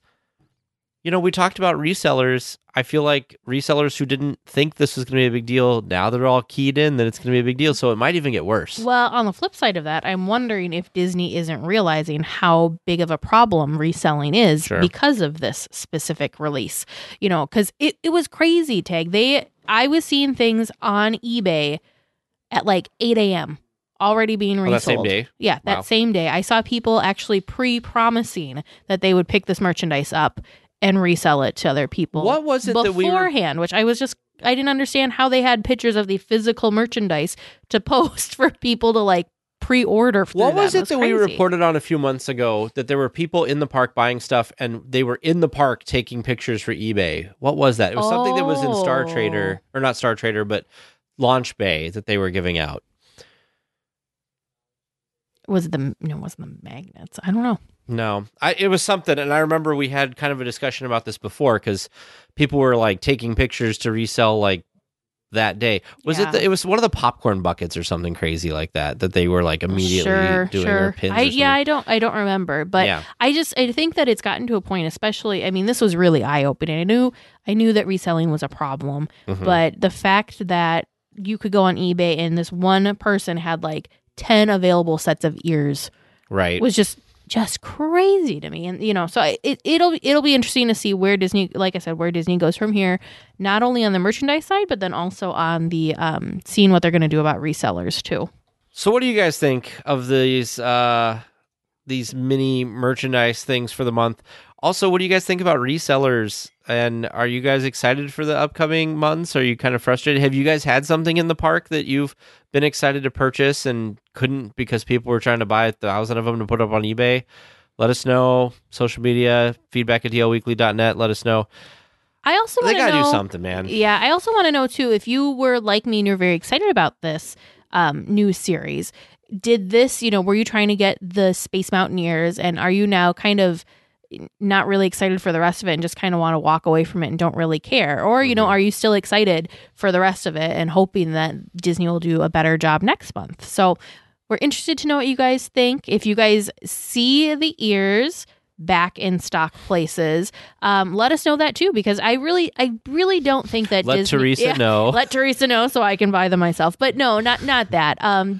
we talked about resellers. I feel like resellers who didn't think this was going to be a big deal, now they're all keyed in that it's going to be a big deal. So it might even get worse. Well, on the flip side of that, I'm wondering if Disney isn't realizing how big of a problem reselling is because of this specific release. Because it was crazy, Tag. I was seeing things on eBay at like 8 a.m. already being resold. That same day? Yeah, that same day. I saw people actually pre-promising that they would pick this merchandise up and resell it to other people. What was it beforehand, which I didn't understand how they had pictures of the physical merchandise to post for people to like pre-order. What was it that we reported on a few months ago, that there were people in the park buying stuff and they were in the park taking pictures for eBay? What was that? It was something that was in Star Trader, or not Star Trader, but Launch Bay that they were giving out. Was it the magnets? I don't know. No, it was something, and I remember we had kind of a discussion about this before because people were like taking pictures to resell like that day. It was one of the popcorn buckets or something crazy like that they were like immediately doing their pins. I don't remember, but I think that it's gotten to a point, especially, I mean, this was really eye-opening. I knew that reselling was a problem, but the fact that you could go on eBay and this one person had like 10 available sets of ears was just crazy to me. And so it'll be interesting to see where Disney, like I said, where Disney goes from here, not only on the merchandise side, but then also on the seeing what they're going to do about resellers too. So what do you guys think of these mini merchandise things for the month? Also, what do you guys think about resellers? And are you guys excited for the upcoming months? Are you kind of frustrated? Have you guys had something in the park that you've been excited to purchase and couldn't because people were trying to buy 1,000 of them to put up on eBay? Let us know. Social media, feedback@dlweekly.net. Let us know. I also want to know. They got to do something, man. Yeah, I also want to know, too, if you were like me and you're very excited about this new series, did this, were you trying to get the Space Mountaineers, and are you now kind of not really excited for the rest of it and just kind of want to walk away from it and don't really care? Or, are you still excited for the rest of it and hoping that Disney will do a better job next month? So we're interested to know what you guys think. If you guys see the ears back in stock places, let us know that too, because I really don't think that let Disney, Teresa know. Let Teresa know so I can buy them myself. But no, not that.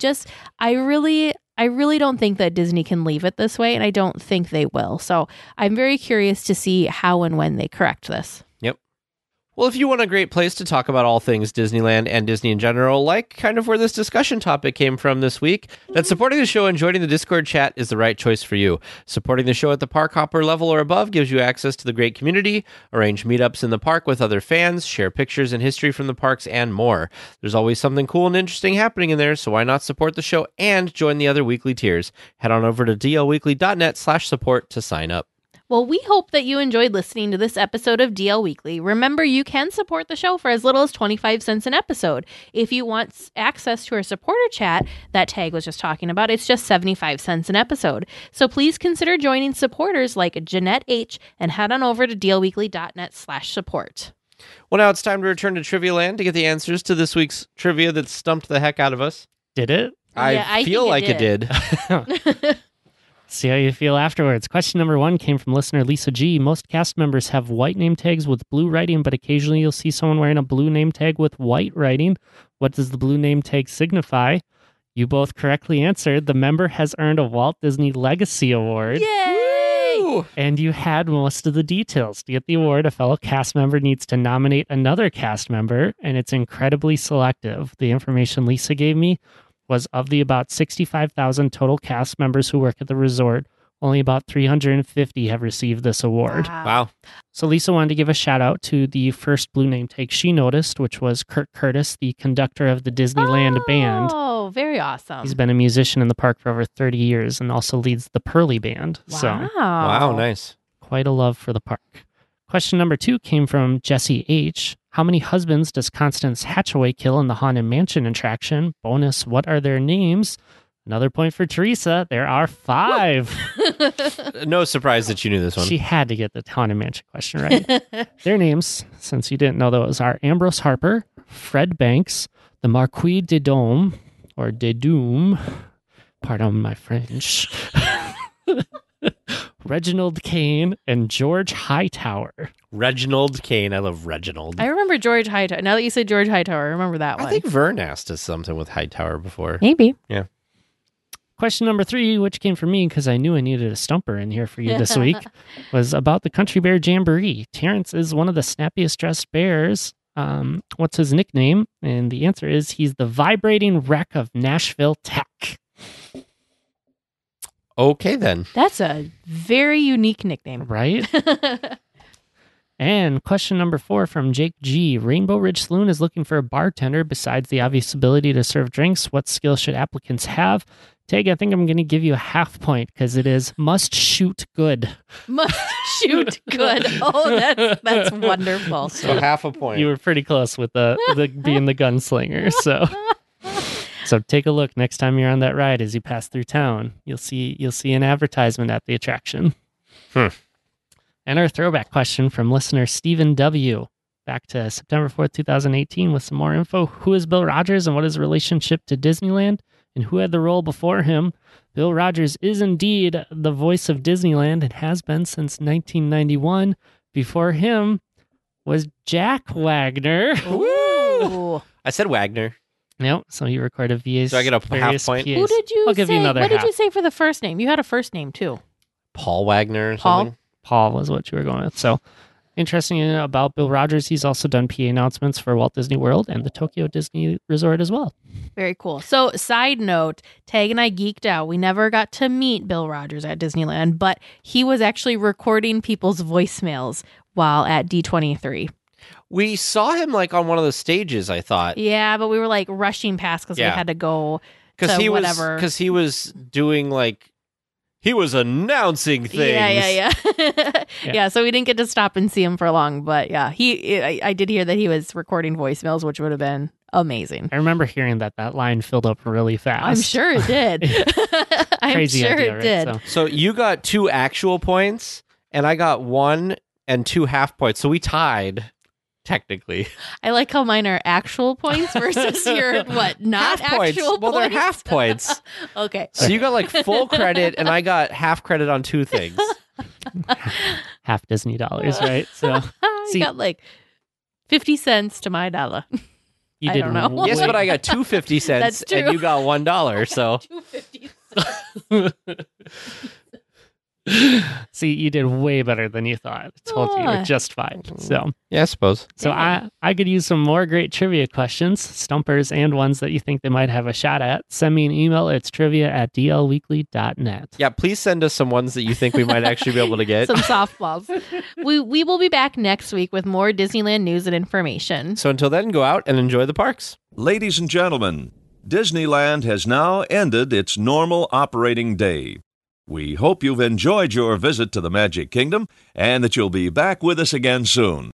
I really don't think that Disney can leave it this way, and I don't think they will. So I'm very curious to see how and when they correct this. Yep. Well, if you want a great place to talk about all things Disneyland and Disney in general, like kind of where this discussion topic came from this week, then supporting the show and joining the Discord chat is the right choice for you. Supporting the show at the Park Hopper level or above gives you access to the great community, arrange meetups in the park with other fans, share pictures and history from the parks, and more. There's always something cool and interesting happening in there, so why not support the show and join the other weekly tiers? Head on over to dlweekly.net/support to sign up. Well, we hope that you enjoyed listening to this episode of DL Weekly. Remember, you can support the show for as little as 25 cents an episode. If you want access to our supporter chat that Tag was just talking about, it's just 75 cents an episode. So please consider joining supporters like Jeanette H. and head on over to dlweekly.net/support. Well, now it's time to return to Trivia Land to get the answers to this week's trivia that stumped the heck out of us. Did it? I feel like it did. See how you feel afterwards. Question number 1 came from listener Lisa G. Most cast members have white name tags with blue writing, but occasionally you'll see someone wearing a blue name tag with white writing. What does the blue name tag signify? You both correctly answered. The member has earned a Walt Disney Legacy Award. Yay! Woo! And you had most of the details. To get the award, a fellow cast member needs to nominate another cast member, and it's incredibly selective. The information Lisa gave me was of the about 65,000 total cast members who work at the resort, only about 350 have received this award. Wow. So Lisa wanted to give a shout out to the first blue name tag she noticed, which was Kurt Curtis, the conductor of the Disneyland band. Oh, very awesome. He's been a musician in the park for over 30 years and also leads the Pearly Band. So Wow, nice. quite a love for the park. Question number 2 came from Jesse H. How many husbands does Constance Hatchaway kill in the Haunted Mansion attraction? Bonus, what are their names? Another point for Teresa. There are 5. No surprise that you knew this one. She had to get the Haunted Mansion question right. Their names, since you didn't know those, are Ambrose Harper, Fred Banks, the Marquis de Dome, or de Doom, pardon my French, Reginald Kane, and George Hightower. Reginald Kane. I love Reginald. I remember George Hightower. Now that you said George Hightower, I remember that one. I think Vern asked us something with Hightower before. Maybe. Yeah. Question number 3, which came from me because I knew I needed a stumper in here for you this week, was about the Country Bear Jamboree. Terrence is one of the snappiest dressed bears. What's his nickname? And the answer is he's the vibrating wreck of Nashville Tech. Okay, then. That's a very unique nickname. Right? And question number 4 from Jake G. Rainbow Ridge Saloon is looking for a bartender. Besides the obvious ability to serve drinks, what skills should applicants have? Tag, I think I'm going to give you a half point because it is must shoot good. Must shoot good. Oh, that's wonderful. So half a point. You were pretty close with the being the gunslinger. So take a look next time you're on that ride as you pass through town. You'll see an advertisement at the attraction. And our throwback question from listener Stephen W. Back to September 4th, 2018 with some more info. Who is Bill Rogers and what is his relationship to Disneyland? And who had the role before him? Bill Rogers is indeed the voice of Disneyland and has been since 1991. Before him was Jack Wagner. Ooh. I said Wagner. Yep, so he recorded VAs. So I get a half point? Who did you I'll say? give you another What did half. you say for the first name? You had a first name too. Paul Wagner or Paul? something? Paul was what you were going with. So, interesting about Bill Rogers, he's also done PA announcements for Walt Disney World and the Tokyo Disney Resort as well. Very cool. So, side note, Tag and I geeked out. We never got to meet Bill Rogers at Disneyland, but he was actually recording people's voicemails while at D23. We saw him like on one of the stages, I thought. Yeah, but we were like rushing past because we had to go to whatever. Because he was doing like, he was announcing things. Yeah. Yeah, so we didn't get to stop and see him for long, but yeah, I did hear that he was recording voicemails, which would have been amazing. I remember hearing that line filled up really fast. I'm sure it did. I'm Crazy sure idea, it right? did. So you got 2 actual points, and I got 1 and 2 half points. So we tied, technically. I like how mine are actual points versus your not half points. actual Well, points. they're half points. Okay. So you got like full credit, and I got half credit on 2 things. Half Disney dollars, right? So I See- got like 50 cents to my dollar. you I did don't know. way- Yes, but I got 2 50 cents, That's true. and you got $1. So 250 cents. See, you did way better than you thought. I told you were just fine. So Yeah, I suppose. So I could use some more great trivia questions, stumpers, and ones that you think they might have a shot at. Send me an email. It's trivia@dlweekly.net. Yeah, please send us some ones that you think we might actually be able to get. Some softballs. We will be back next week with more Disneyland news and information. So until then, go out and enjoy the parks. Ladies and gentlemen, Disneyland has now ended its normal operating day. We hope you've enjoyed your visit to the Magic Kingdom and that you'll be back with us again soon.